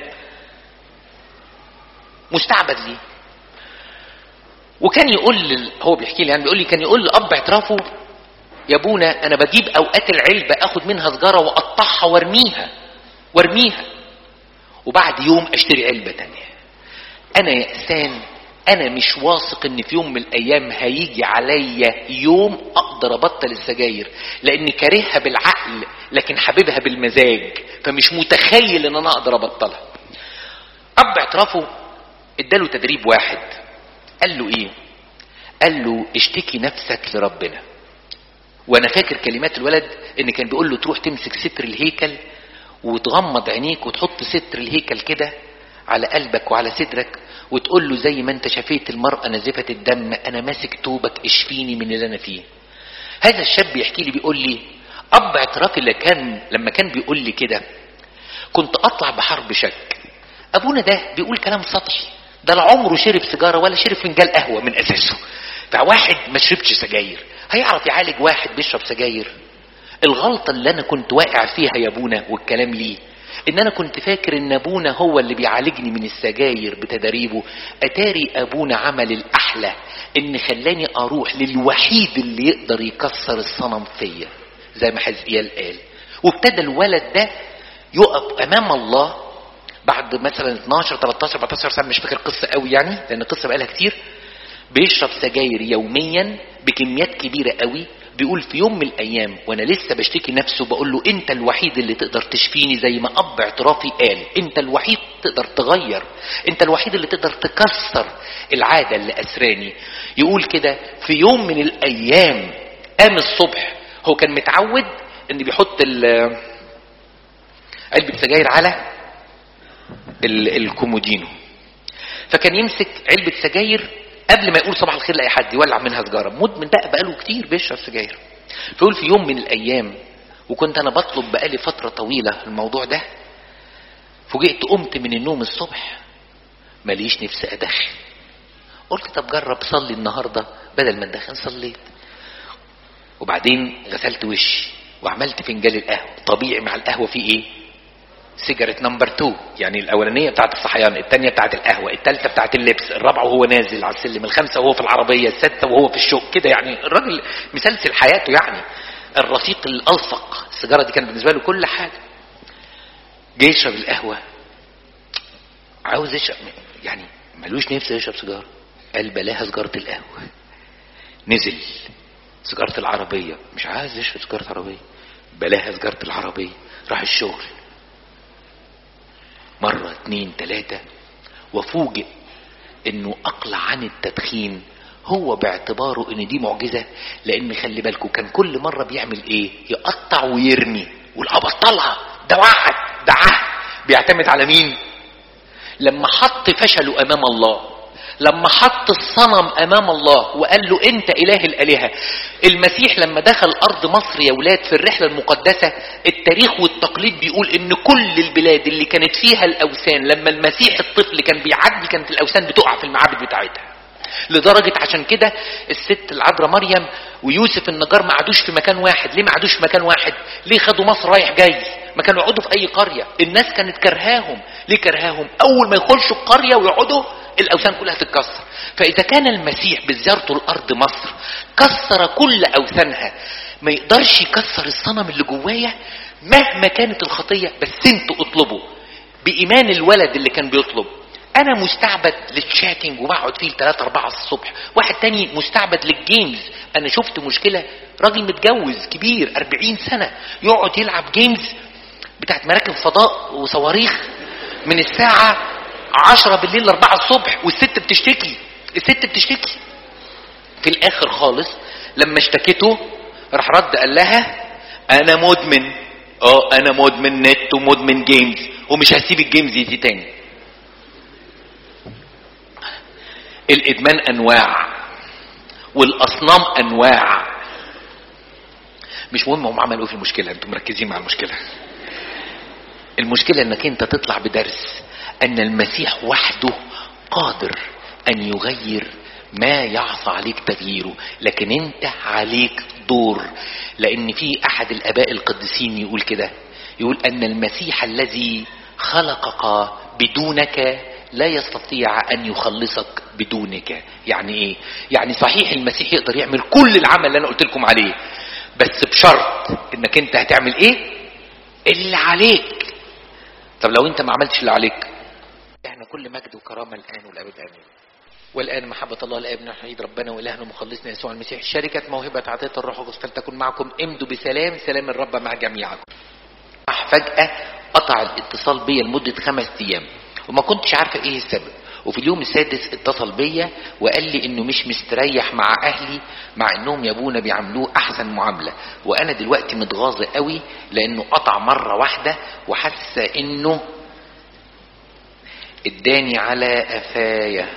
مستعبد ليه. وكان يقول لل... هو بيحكي لي يعني بيقول لي كان يقول لأب اعترافه يا ابونا انا بجيب اوقات العلبة اخد منها سجارة واقطعها وارميها وارميها وبعد يوم اشتري علبة تانية. انا يأسان، انا مش واثق ان في يوم من الايام هيجي عليا يوم اقدر ابطل السجاير، لاني كارهها بالعقل لكن حبيبها بالمزاج، فمش متخيل ان انا اقدر ابطلها. اب اعترافه اداله تدريب واحد، قال له ايه؟ قال له اشتكي نفسك لربنا. وانا فاكر كلمات الولد ان كان بيقول له تروح تمسك ستر الهيكل وتغمض عينيك وتحط ستر الهيكل كده على قلبك وعلى صدرك وتقول له زي ما انت شفيت المرأة نزفة الدم انا ماسك توبك اشفيني من اللي انا فيه. هذا الشاب يحكي لي بيقول لي اب اعترافي اللي كان لما كان بيقول لي كده كنت اطلع بحرب شك. ابونا ده بيقول كلام سطحي، ده لا عمره شرب سيجاره ولا شرب فنجان قهوه من اساسه. فواحد ما شربش سجاير هيعرف يعالج واحد بيشرب سجاير؟ الغلطه اللي انا كنت واقع فيها يا ابونا والكلام ليه ان انا كنت فاكر ان ابونا هو اللي بيعالجني من السجاير بتدريبه. اتاري ابونا عمل الاحلى ان خلاني اروح للوحيد اللي يقدر يكسر الصنم فيا زي ما حزقيال قال. وابتدى الولد ده يقف امام الله بعد مثلا اتناشر تلتاشر اربعتاشر سنه، مش فاكر القصه قوي يعني لان القصه بقالها كتير. بيشرب سجاير يوميا بكميات كبيره قوي. بيقول في يوم من الايام وانا لسه بشتكي نفسه بقول له انت الوحيد اللي تقدر تشفيني زي ما اب اعترافي قال، انت الوحيد تقدر تغير، انت الوحيد اللي تقدر تكسر العاده اللي اسراني. يقول كده في يوم من الايام قام الصبح، هو كان متعود ان بيحط علبه سجاير على الكومودينو، فكان يمسك علبه سجاير قبل ما يقول صباح الخير لاي حد يولع منها سجاره. مدمن بقى بقاله كتير بيشرب سجاير. فيقول في يوم من الايام وكنت انا بطلب بقالي فتره طويله الموضوع ده، فوجئت قمت من النوم الصبح ماليش نفسي ادخن. قلت طب جرب صلي النهارده بدل ما ادخن. صليت وبعدين غسلت وشي وعملت فنجان القهوه. طبيعي مع القهوه في ايه؟ سيجارة نمبر اتنين، يعني الاولانيه بتاعت الصحيان، الثانيه بتاعت القهوه، الثالثه بتاعت اللبس، الرابعه وهو نازل على السلم، الخامسه وهو في العربيه، السادسه وهو في الشوق كده. يعني الراجل مسلسل حياته، يعني الرفيق الالصق. السيجاره دي كان بالنسبه له كل حاجه. جاي يشرب القهوه عاوز يشرب، يعني ملوش نفس يشرب سيجاره. قال بلاها سيجاره القهوه. نزل سيجاره العربيه، مش عايز يشرب سيجاره عربيه، بلاها سيجاره العربيه. راح الشغل مرة اتنين تلاتة وفوجئ انه اقلع عن التدخين، هو باعتباره ان دي معجزة. لان خلي بالكم كان كل مرة بيعمل ايه؟ يقطع ويرمي والابطلها. ده وعد، ده عهد. بيعتمد على مين؟ لما حط فشله امام الله لما حط الصنم امام الله وقال له انت اله الالهة. المسيح لما دخل ارض مصر يا ولاد في الرحلة المقدسة، التاريخ والتقليد بيقول ان كل البلاد اللي كانت فيها الاوثان لما المسيح الطفل كان بيعدي كانت الاوثان بتقع في المعابد بتاعتها. لدرجة عشان كده الست العذراء مريم ويوسف النجار ما عادوش في مكان واحد. ليه ما عادوش في مكان واحد؟ ليه خدوا مصر رايح جاي؟ ما كانوا يقعدوا في اي قرية. الناس كانت كرهاهم. ليه كرهاهم؟ اول ما يخشوا القرية ويقعدوا الاوثان كلها تتكسر. فاذا كان المسيح بزيارته الارض مصر كسر كل اوثانها، ما يقدرش يكسر الصنم اللي جوايا مهما كانت الخطية. بس انتوا اطلبوا بايمان الولد اللي كان بيطلب. انا مستعبد للشاتنج وبقعد فيه ثلاثة أربعة الصبح. واحد تاني مستعبد للجيمز. انا شفت مشكلة، راجل متجوز كبير أربعين سنة يقعد يلعب جيمز بتاعت مراكب فضاء وصواريخ من الساعة عشرة بالليل لأربعة الصبح، والست بتشتكي. الست بتشتكي في الاخر خالص لما اشتكته راح رد قال لها انا مدمن. اه انا مدمن نت ومدمن جيمز ومش هسيب الجيمز دي تاني. الادمان انواع والاصنام انواع. مش مهم هم عملوا ايه في المشكله، انتم مركزين مع المشكله. المشكله انك انت تطلع بدرس ان المسيح وحده قادر ان يغير ما يعصى عليك تغييره، لكن انت عليك دور. لان في احد الاباء القديسين يقول كده، يقول ان المسيح الذي خلقك بدونك لا يستطيع ان يخلصك بدونك. يعني ايه؟ يعني صحيح المسيح يقدر يعمل كل العمل اللي انا قلت لكم عليه، بس بشرط انك انت هتعمل ايه؟ اللي عليك. طب لو انت ما عملتش اللي عليك، احنا كل مجد وكرامه الان والابد امين. والان محبه الله الاب نحيد ربنا والهنا ومخلصنا يسوع المسيح شركه موهبه عطيه الروح القدس فلتكن معكم. امدوا بسلام، سلام الرب مع جميعكم. فجاه قطع الاتصال بيا لمده خمس ايام وما كنتش عارفه ايه السبب. وفي اليوم السادس اتصل بيا وقال لي انه مش مستريح مع اهلي مع انهم يا ابونا بيعملوه احسن معامله. وانا دلوقتي متغاظه قوي لانه قطع مره واحده وحاسه انه اداني على قفايا.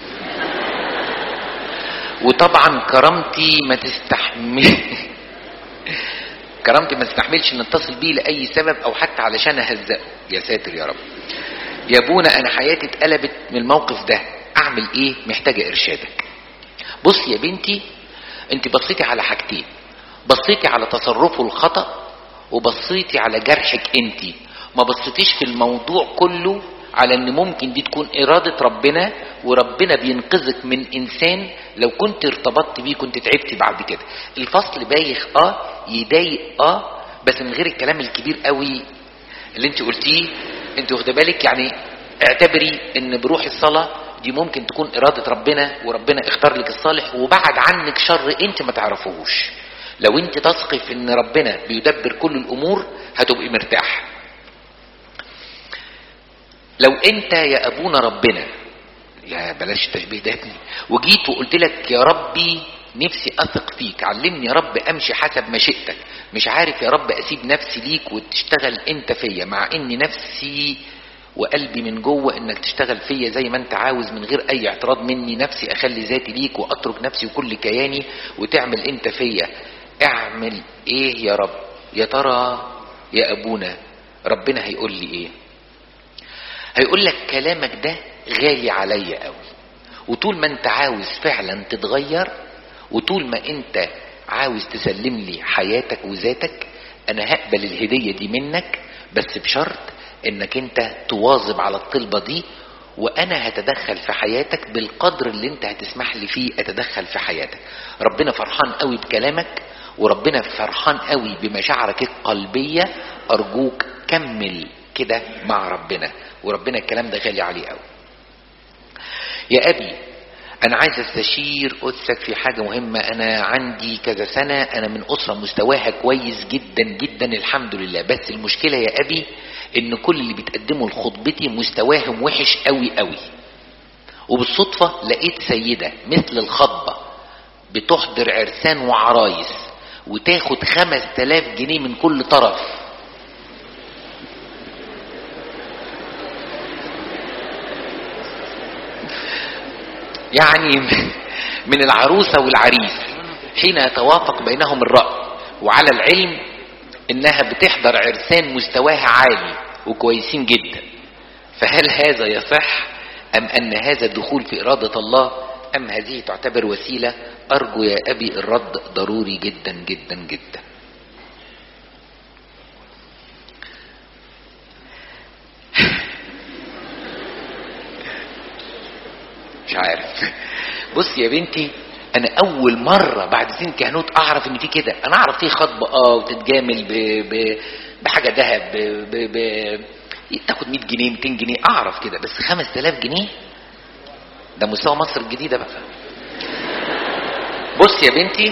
وطبعا كرامتي ما تستحمل كرامتي ما تستحملش ان اتصل بيه لاي سبب او حتى علشان اهزقه. يا ساتر يا رب. يا ابونا انا حياتي اتقلبت من الموقف ده، اعمل ايه؟ محتاجه ارشادك. بص يا بنتي، انت بصيتي على حاجتين، بصيتي على تصرفه الخطأ وبصيتي على جرحك انت. ما بصيتيش في الموضوع كله على ان ممكن دي تكون ارادة ربنا وربنا بينقذك من انسان لو كنت ارتبطت بيه كنت تعبتي بعد كده. الفصل بايخ اه، يضايق اه، بس من غير الكلام الكبير قوي اللي انت قلتيه. انت واخده بالك؟ يعني اعتبري ان بروح الصلاة دي ممكن تكون ارادة ربنا وربنا اختار لك الصالح وبعد عنك شر انت ما تعرفوهوش. لو انت تثقي في ان ربنا بيدبر كل الامور هتبقي مرتاح. لو انت يا ابونا ربنا، يا بلاش التشبيه ده ابني، وجيت وقلت لك يا ربي نفسي اثق فيك، علمني يا رب امشي حسب مشيئتك، مش عارف يا رب اسيب نفسي ليك وتشتغل انت فيا، مع ان نفسي وقلبي من جوه انك تشتغل فيا زي ما انت عاوز من غير اي اعتراض مني. نفسي اخلي ذاتي ليك واترك نفسي وكل كياني وتعمل انت فيا. اعمل ايه يا رب؟ يا ترى يا ابونا ربنا هيقول لي ايه؟ هيقول لك كلامك ده غالي عليا قوي، وطول ما انت عاوز فعلا تتغير وطول ما انت عاوز تسلم لي حياتك وذاتك انا هقبل الهدية دي منك، بس بشرط انك انت تواظب على الطلبة دي، وانا هتدخل في حياتك بالقدر اللي انت هتسمح لي فيه اتدخل في حياتك. ربنا فرحان قوي بكلامك وربنا فرحان قوي بمشاعرك القلبية. ارجوك كمل كده مع ربنا، وربنا الكلام ده غالي عليه قوي. يا ابي انا عايز استشير قدسك في حاجة مهمة. انا عندي كذا سنة، انا من اسرة مستواها كويس جدا جدا الحمد لله، بس المشكلة يا ابي ان كل اللي بيتقدموا لخطبتي مستواهم وحش قوي قوي. وبالصدفة لقيت سيدة مثل الخطبة بتحضر عرسان وعرايس وتاخد خمس تلاف جنيه من كل طرف. يعني من العروسة والعريس حين يتوافق بينهم الرأي وعلى العلم انها بتحضر عرسان مستواها عالي وكويسين جدا، فهل هذا يصح ام ان هذا الدخول في ارادة الله ام هذه تعتبر وسيلة؟ ارجو يا ابي الرد ضروري جدا جدا جدا. مش عارف. بص يا بنتي، انا اول مرة بعد سنين كهنوت اعرف ان في كده. انا اعرف في خطبة اه وتتجامل ب... ب... بحاجة دهب ب... ب... ب... تاخد مية جنيه ميتين جنيه، اعرف كده، بس خمس تلاف جنيه ده مستوى مصر الجديدة بقى. بص يا بنتي،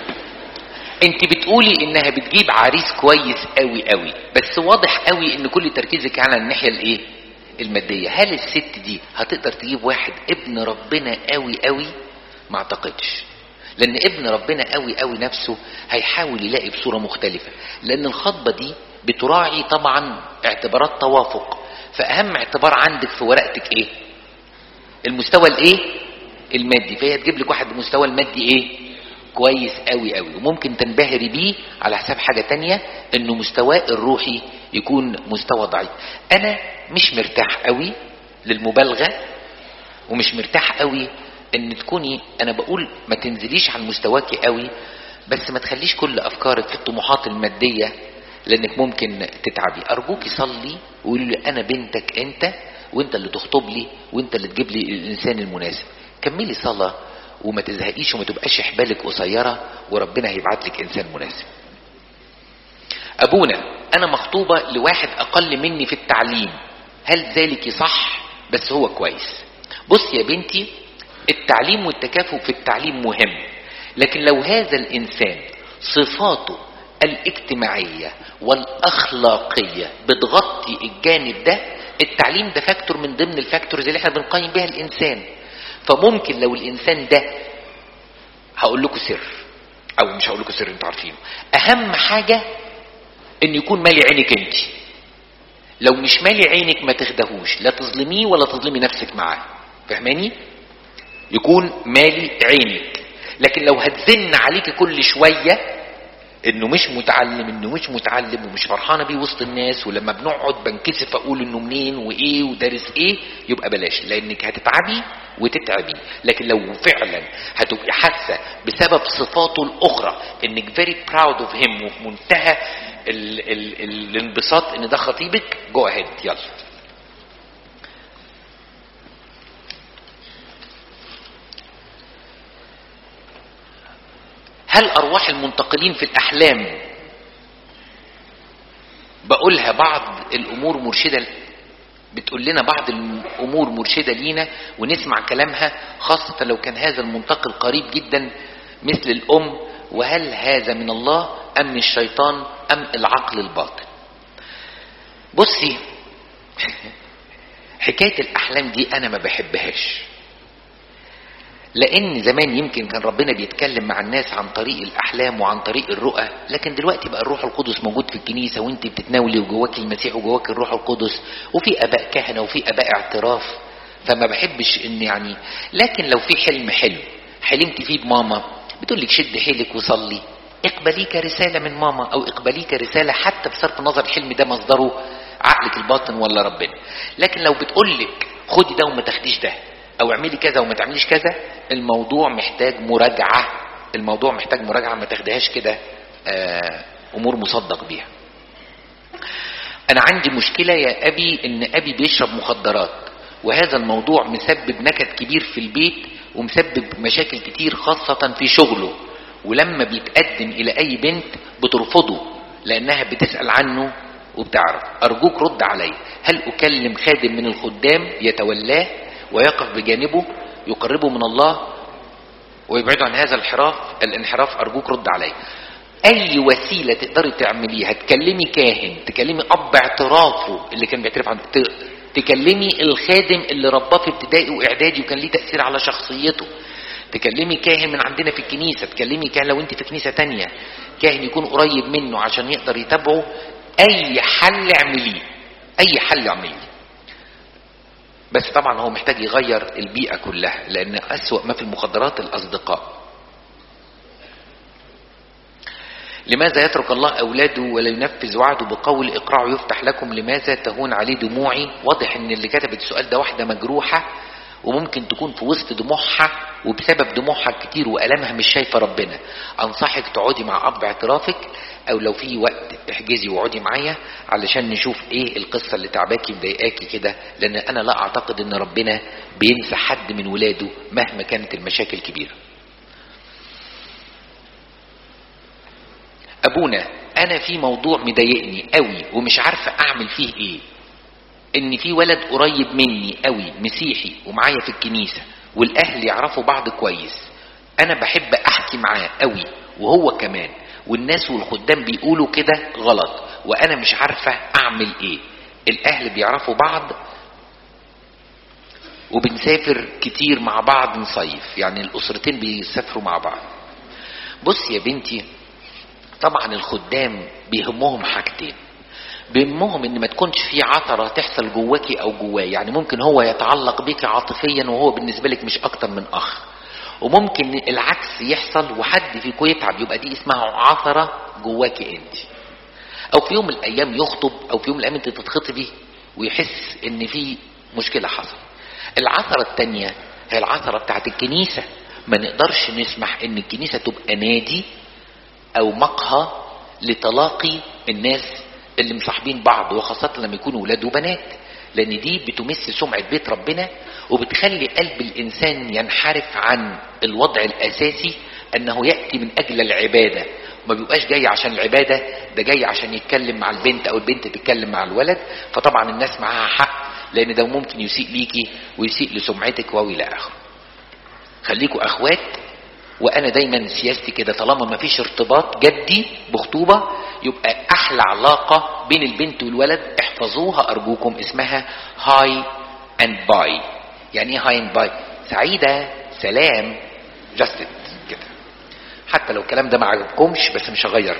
انت بتقولي انها بتجيب عريس كويس قوي قوي، بس واضح قوي ان كل تركيزك على الناحية الايه المادية. هل الست دي هتقدر تجيب واحد ابن ربنا قوي قوي؟ ما اعتقدش، لان ابن ربنا قوي قوي نفسه هيحاول يلاقي بصورة مختلفة، لان الخطبة دي بتراعي طبعا اعتبارات توافق. فاهم اعتبار عندك في ورقتك ايه؟ المستوى الايه المادي. فهي تجيب لك واحد المستوى المادي ايه كويس قوي قوي، وممكن تنبهري بيه على حساب حاجة تانية انه مستواه الروحي يكون مستوى ضعيف. انا مش مرتاح قوي للمبالغة، ومش مرتاح قوي ان تكوني، انا بقول ما تنزليش عن مستواكي قوي، بس ما تخليش كل افكارك في الطموحات المادية لانك ممكن تتعبي. ارجوكي صلي وقولي لي انا بنتك انت، وانت اللي تخطب لي، وانت اللي تجيب لي الانسان المناسب. كملي صلاة وما تزهقيش وما تبقاش حبالك قصيرة، وربنا هيبعت لك انسان مناسب. ابونا انا مخطوبة لواحد اقل مني في التعليم، هل ذلك صح؟ بس هو كويس. بص يا بنتي، التعليم والتكافؤ في التعليم مهم، لكن لو هذا الانسان صفاته الاجتماعية والاخلاقية بتغطي الجانب ده، التعليم ده فاكتور من ضمن الفاكتورز اللي احنا بنقيم بها الانسان. فممكن لو الانسان ده، هقول لكم سر او مش هقول لكم سر انتوا عارفينه، اهم حاجة ان يكون مالي عينك انت. لو مش مالي عينك ما تخدهوش، لا تظلميه ولا تظلمي نفسك معاه، فهماني؟ يكون مالي عينك. لكن لو هتزن عليك كل شوية انه مش متعلم انه مش متعلم ومش فرحانه بيه وسط الناس، ولما بنقعد بنكسف اقول انه منين وايه ودارس ايه، يبقى بلاش، لانك هتتعبي وتتعبي. لكن لو فعلا هتبقي حاسه بسبب صفاته الاخرى انك فيري براود اوف هيم وفي منتهى ال ال ال الانبساط ان ده خطيبك، جو اهيد يلا. هل ارواح المنتقلين في الاحلام بقولها بعض الامور مرشدة، بتقول لنا بعض الامور مرشدة لينا ونسمع كلامها، خاصة لو كان هذا المنتقل قريب جدا مثل الام؟ وهل هذا من الله ام من الشيطان ام العقل الباطن؟ بصي، حكاية الاحلام دي انا ما بحبهاش، لان زمان يمكن كان ربنا بيتكلم مع الناس عن طريق الاحلام وعن طريق الرؤى، لكن دلوقتي بقى الروح القدس موجود في الكنيسة وانت بتتناولي وجواك المسيح وجواك الروح القدس، وفي اباء كهنة وفي اباء اعتراف، فما بحبش ان يعني. لكن لو في حلم حلو حلمت فيه بماما بتقول لك شد حيلك وصلي، اقبليه كرسالة من ماما او اقبليه كرسالة، حتى بصرف النظر الحلم ده مصدره عقلك الباطن ولا ربنا. لكن لو بتقول لك خدي ده وما تاخديش ده، او اعملي كذا وما تعمليش كذا، الموضوع محتاج مراجعة. الموضوع محتاج مراجعة، ما تاخدهاش كده امور مصدق بيها. انا عندي مشكلة يا ابي ان ابي بيشرب مخدرات، وهذا الموضوع مسبب نكد كبير في البيت ومسبب مشاكل كتير خاصة في شغله، ولما بيتقدم الى اي بنت بترفضه لانها بتسأل عنه وبتعرف. ارجوك رد علي، هل اكلم خادم من الخدام يتولاه ويقف بجانبه يقربه من الله ويبعده عن هذا الانحراف الانحراف ارجوك رد علي. اي وسيلة تقدري تعمليها، تكلمي كاهن، تكلمي اب اعترافه اللي كان بيعترف عنه، تكلمي الخادم اللي رباه في ابتدائي واعدادي وكان ليه تأثير على شخصيته، تكلمي كاهن من عندنا في الكنيسة، تكلمي كاهن لو انت في كنيسة تانية كاهن يكون قريب منه عشان يقدر يتابعه. اي حل اعمليه، اي حل اعمليه. بس طبعا هو محتاج يغير البيئة كلها، لان اسوأ ما في المخدرات الاصدقاء. لماذا يترك الله اولاده ولا ينفذ وعده بقول اقرعوا يفتح لكم؟ لماذا تهون عليه دموعي؟ واضح ان اللي كتبت السؤال ده واحدة مجروحة، وممكن تكون في وسط دموعها وبسبب دموعها كتير وألمها مش شايفة ربنا. أنصحك تقعدي مع أب اعترافك، أو لو في وقت احجزي وقعدي معايا علشان نشوف إيه القصة اللي تعباكي مضايقاكي كده، لأن أنا لا أعتقد إن ربنا بينسى حد من ولاده مهما كانت المشاكل كبيرة. أبونا، أنا في موضوع مضايقني قوي ومش عارفة أعمل فيه إيه. ان في ولد قريب مني قوي مسيحي ومعايا في الكنيسة، والاهل يعرفوا بعض كويس. انا بحب احكي معاه قوي وهو كمان، والناس والخدام بيقولوا كده غلط، وانا مش عارفة اعمل ايه. الاهل بيعرفوا بعض وبنسافر كتير مع بعض نصيف، يعني الاسرتين بيسافروا مع بعض. بص يا بنتي، طبعا الخدام بيهمهم حاجتين. بيهمهم ان ما تكونش في عثرة تحصل جواكي او جواه، يعني ممكن هو يتعلق بيك عاطفيا وهو بالنسبة لك مش اكتر من اخ، وممكن العكس يحصل وحد فيكم يتعب، يبقى دي اسمها عثرة جواكي انت. او في يوم من الايام يخطب، او في يوم من الايام انت تتخطبي ويحس ان في مشكلة حصل. العثرة التانية هي العثرة بتاعت الكنيسة. ما نقدرش نسمح ان الكنيسة تبقى نادي او مقهى لتلاقي الناس اللي مصاحبين بعض، وخاصة لما يكونوا ولاد وبنات، لان دي بتمس سمعة بيت ربنا وبتخلي قلب الانسان ينحرف عن الوضع الاساسي انه يأتي من اجل العبادة. ما بيبقاش جاي عشان العبادة، ده جاي عشان يتكلم مع البنت او البنت تتكلم مع الولد. فطبعا الناس معاها حق، لان ده ممكن يسيء ليكي ويسيء لسمعتك والى اخره. خليكوا اخوات، وانا دايما سياستي كده، طالما ما فيش ارتباط جدي بخطوبة يبقى احلى علاقة بين البنت والولد احفظوها ارجوكم، اسمها هاي اند باي. يعني ايه هاي اند باي؟ سعيدة، سلام، جاست كده. حتى لو الكلام ده ما عجبكمش بس مش هغير.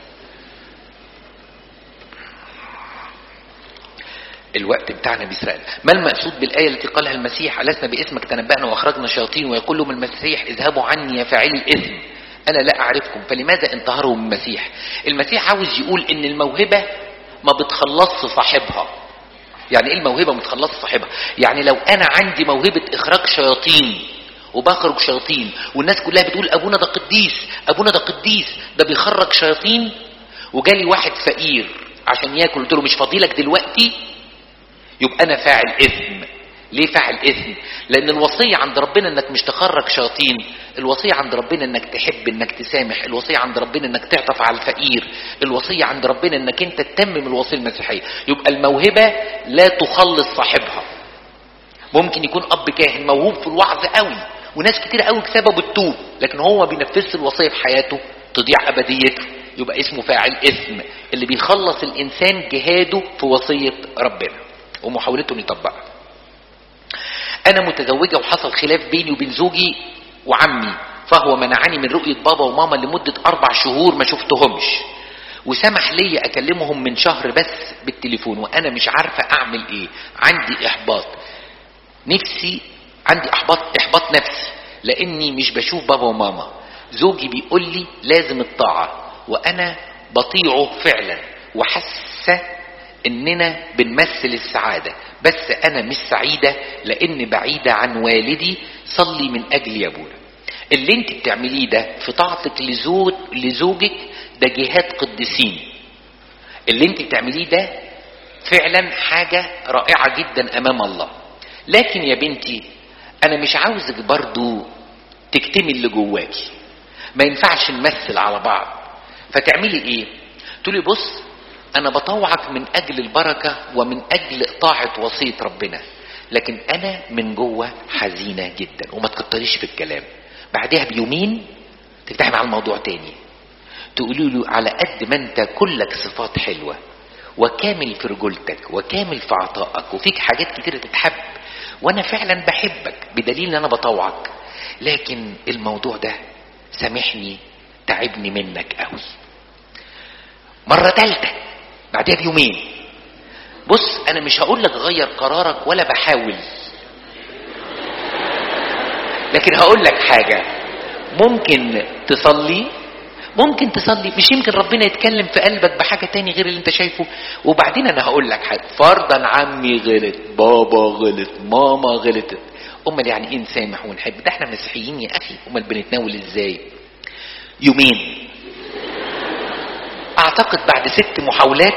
الوقت بتاعنا بيسرقنا. ما المقصود بالآية التي قالها المسيح ألسنا باسمك تنبأنا واخرجنا شياطين؟ ويقول لهم المسيح اذهبوا عني يا فاعلي الإثم أنا لا أعرفكم. فلماذا انتهروا من المسيح؟ المسيح عاوز يقول إن الموهبة ما بتخلصش صاحبها. يعني إيه الموهبة ما بتخلصش صاحبها؟ يعني لو أنا عندي موهبة إخراج شياطين وبخرج شياطين والناس كلها بتقول أبونا ده قديس، أبونا ده قديس، ده بيخرج شياطين، وجالي واحد فقير عشان ياكل قلت له مش فاضيلك دلوقتي، يبقى أنا فاعل إثم. ليه فاعل إثم؟ لأن الوصية عند ربنا إنك مش تخرج شياطين، الوصية عند ربنا إنك تحب، إنك تسامح، الوصية عند ربنا إنك تعطف على الفقير، الوصية عند ربنا إنك أنت تتمم الوصية المسيحية. يبقى الموهبة لا تخلص صاحبها. ممكن يكون أب كاهن موهوب في الوعظ قوي وناس كتير قوي بسبب التوب، لكن هو ما بينفذش الوصية في حياته، تضيع أبديته، يبقى اسمه فاعل إثم. اللي بيخلص الإنسان جهاده في وصية ربنا ومحاولته انه يطبقها. انا متزوجة وحصل خلاف بيني وبين زوجي وعمي، فهو منعني من رؤية بابا وماما لمدة اربع شهور ما شفتهمش، وسمح لي اكلمهم من شهر بس بالتليفون، وانا مش عارفة اعمل ايه. عندي احباط نفسي، عندي احباط احباط نفسي لاني مش بشوف بابا وماما. زوجي بيقول لي لازم الطاعة، وانا بطيعه فعلا وحاسة اننا بنمثل السعادة، بس انا مش سعيدة لان بعيدة عن والدي. صلي من اجل يا ابونا. اللي انت بتعمليه ده في طاعتك لزوج لزوجك ده جهاد قديسين. اللي انت بتعمليه ده فعلا حاجة رائعة جدا امام الله. لكن يا بنتي انا مش عاوزك برضو تكتمي اللي جواكي، ما ينفعش نمثل على بعض. فتعملي ايه؟ تقولي بص انا بطوعك من اجل البركة ومن اجل طاعة وصية ربنا، لكن انا من جوه حزينة جدا. وما تكتريش في الكلام. بعدها بيومين تفتحي مع الموضوع تاني، تقولي له على قد ما انت كلك صفات حلوة وكامل في رجولتك وكامل في عطائك وفيك حاجات كتيرة تتحب، وانا فعلا بحبك بدليل ان انا بطوعك، لكن الموضوع ده سامحني تعبني منك قوي. مرة تالتة بعدها بيومين، بص انا مش هقول لك غير قرارك ولا بحاول، لكن هقول لك حاجة، ممكن تصلي ممكن تصلي مش يمكن ربنا يتكلم في قلبك بحاجة تاني غير اللي انت شايفه. وبعدين انا هقول لك حاجة، فرضا عمي غلط، بابا غلط، ماما غلطت، امال يعني ايه نسامح ونحب؟ ده احنا مسيحيين يا اخي، امال بنتناول ازاي؟ يومين اعتقد بعد ست محاولات،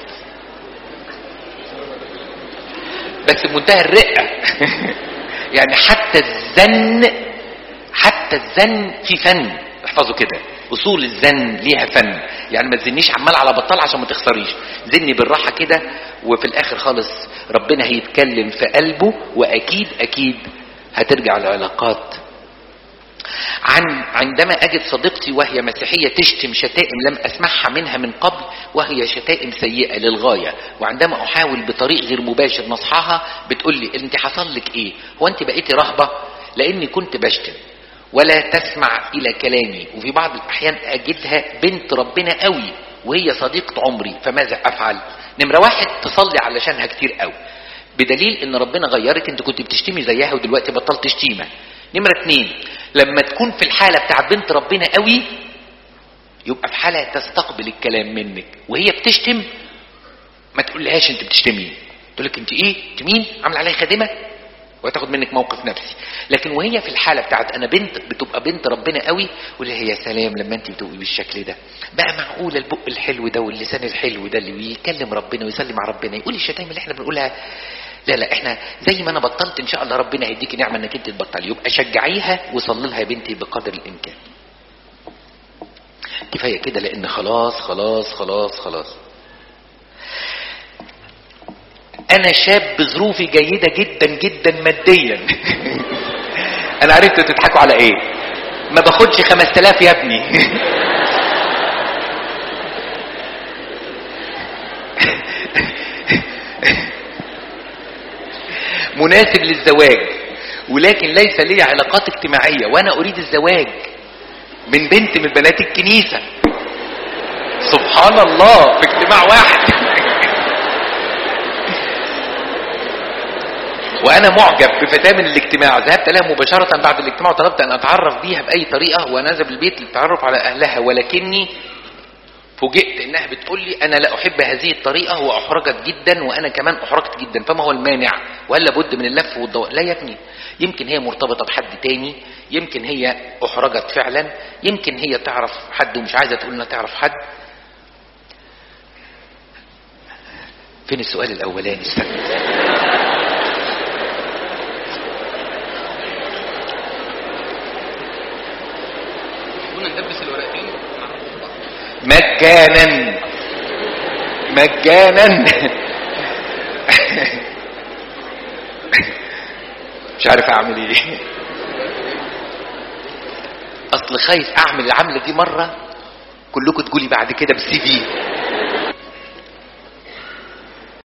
بس بمنتهى الرقة. يعني حتى الزن حتى الزن في فن، احفظوا كده، اصول الزن ليها فن. يعني ما تزنيش عمال على بطال عشان ما تخسريش، زني بالراحة كده، وفي الاخر خالص ربنا هيتكلم في قلبه، واكيد اكيد هترجع العلاقات. عن عندما اجد صديقتي وهي مسيحية تشتم شتائم لم اسمعها منها من قبل، وهي شتائم سيئة للغاية، وعندما احاول بطريق غير مباشر نصحها بتقول لي انت حصل لك ايه؟ هو انت بقيتي رهبة؟ لاني كنت بشتم ولا تسمع الى كلامي، وفي بعض الاحيان اجدها بنت ربنا قوي وهي صديقة عمري، فماذا افعل؟ نمرة واحد، تصلي علشانها كتير قوي، بدليل ان ربنا غيرك، انت كنت بتشتمي زيها ودلوقتي بطلت شتيمة. نمرة اتنين، لما تكون في الحالة بتاع بنت ربنا قوي، يبقى في حالة تستقبل الكلام منك، وهي بتشتم ما تقولهاش انت بتشتمي، تقول لك انت ايه؟ انت مين؟ عامل عليا خادمة؟ وتاخد منك موقف نفسي. لكن وهي في الحالة بتاعت انا بنت، بتبقى بنت ربنا قوي، قول لها يا سلام لما انت بتبقي بالشكل ده، بقى معقول البق الحلو ده واللسان الحلو ده اللي يكلم ربنا ويسلم على ربنا يقول الشتايم اللي احنا بنقولها؟ لا لا، احنا زي ما انا بطلت ان شاء الله ربنا هيديكي نعمه انك انت تبطلي. يبقى شجعيها وصلي لها يا بنتي بقدر الامكان. كفايه كده، لان خلاص خلاص خلاص خلاص. انا شاب ظروفي جيده جدا جدا ماديا. انا عرفت تضحكوا على ايه، ما باخدش خمسة آلاف يا ابني. مناسب للزواج، ولكن ليس لي علاقات اجتماعية، وانا اريد الزواج من بنت من بنات الكنيسة. سبحان الله، في اجتماع واحد. وانا معجب بفتاة من الاجتماع، ذهبت لها مباشرة بعد الاجتماع وطلبت ان اتعرف بيها باي طريقة، ونذهب البيت للتعرف على اهلها، ولكني فوجئت انها بتقول لي انا لا احب هذه الطريقة واحرجت جدا، وانا كمان احرجت جدا، فما هو المانع؟ وهل لابد من اللف والدور؟ لا يا ابني، يمكن هي مرتبطة بحد تاني، يمكن هي احرجت فعلا، يمكن هي تعرف حد ومش عايزة تقول انها تعرف حد. فين السؤال الاولاني؟ استنى. ندبس الورقتين مجانا مجانا. مش عارف اعمل ايه، اصل خايف اعمل العملة دي مرة كلكم تقولي بعد كده بالسي في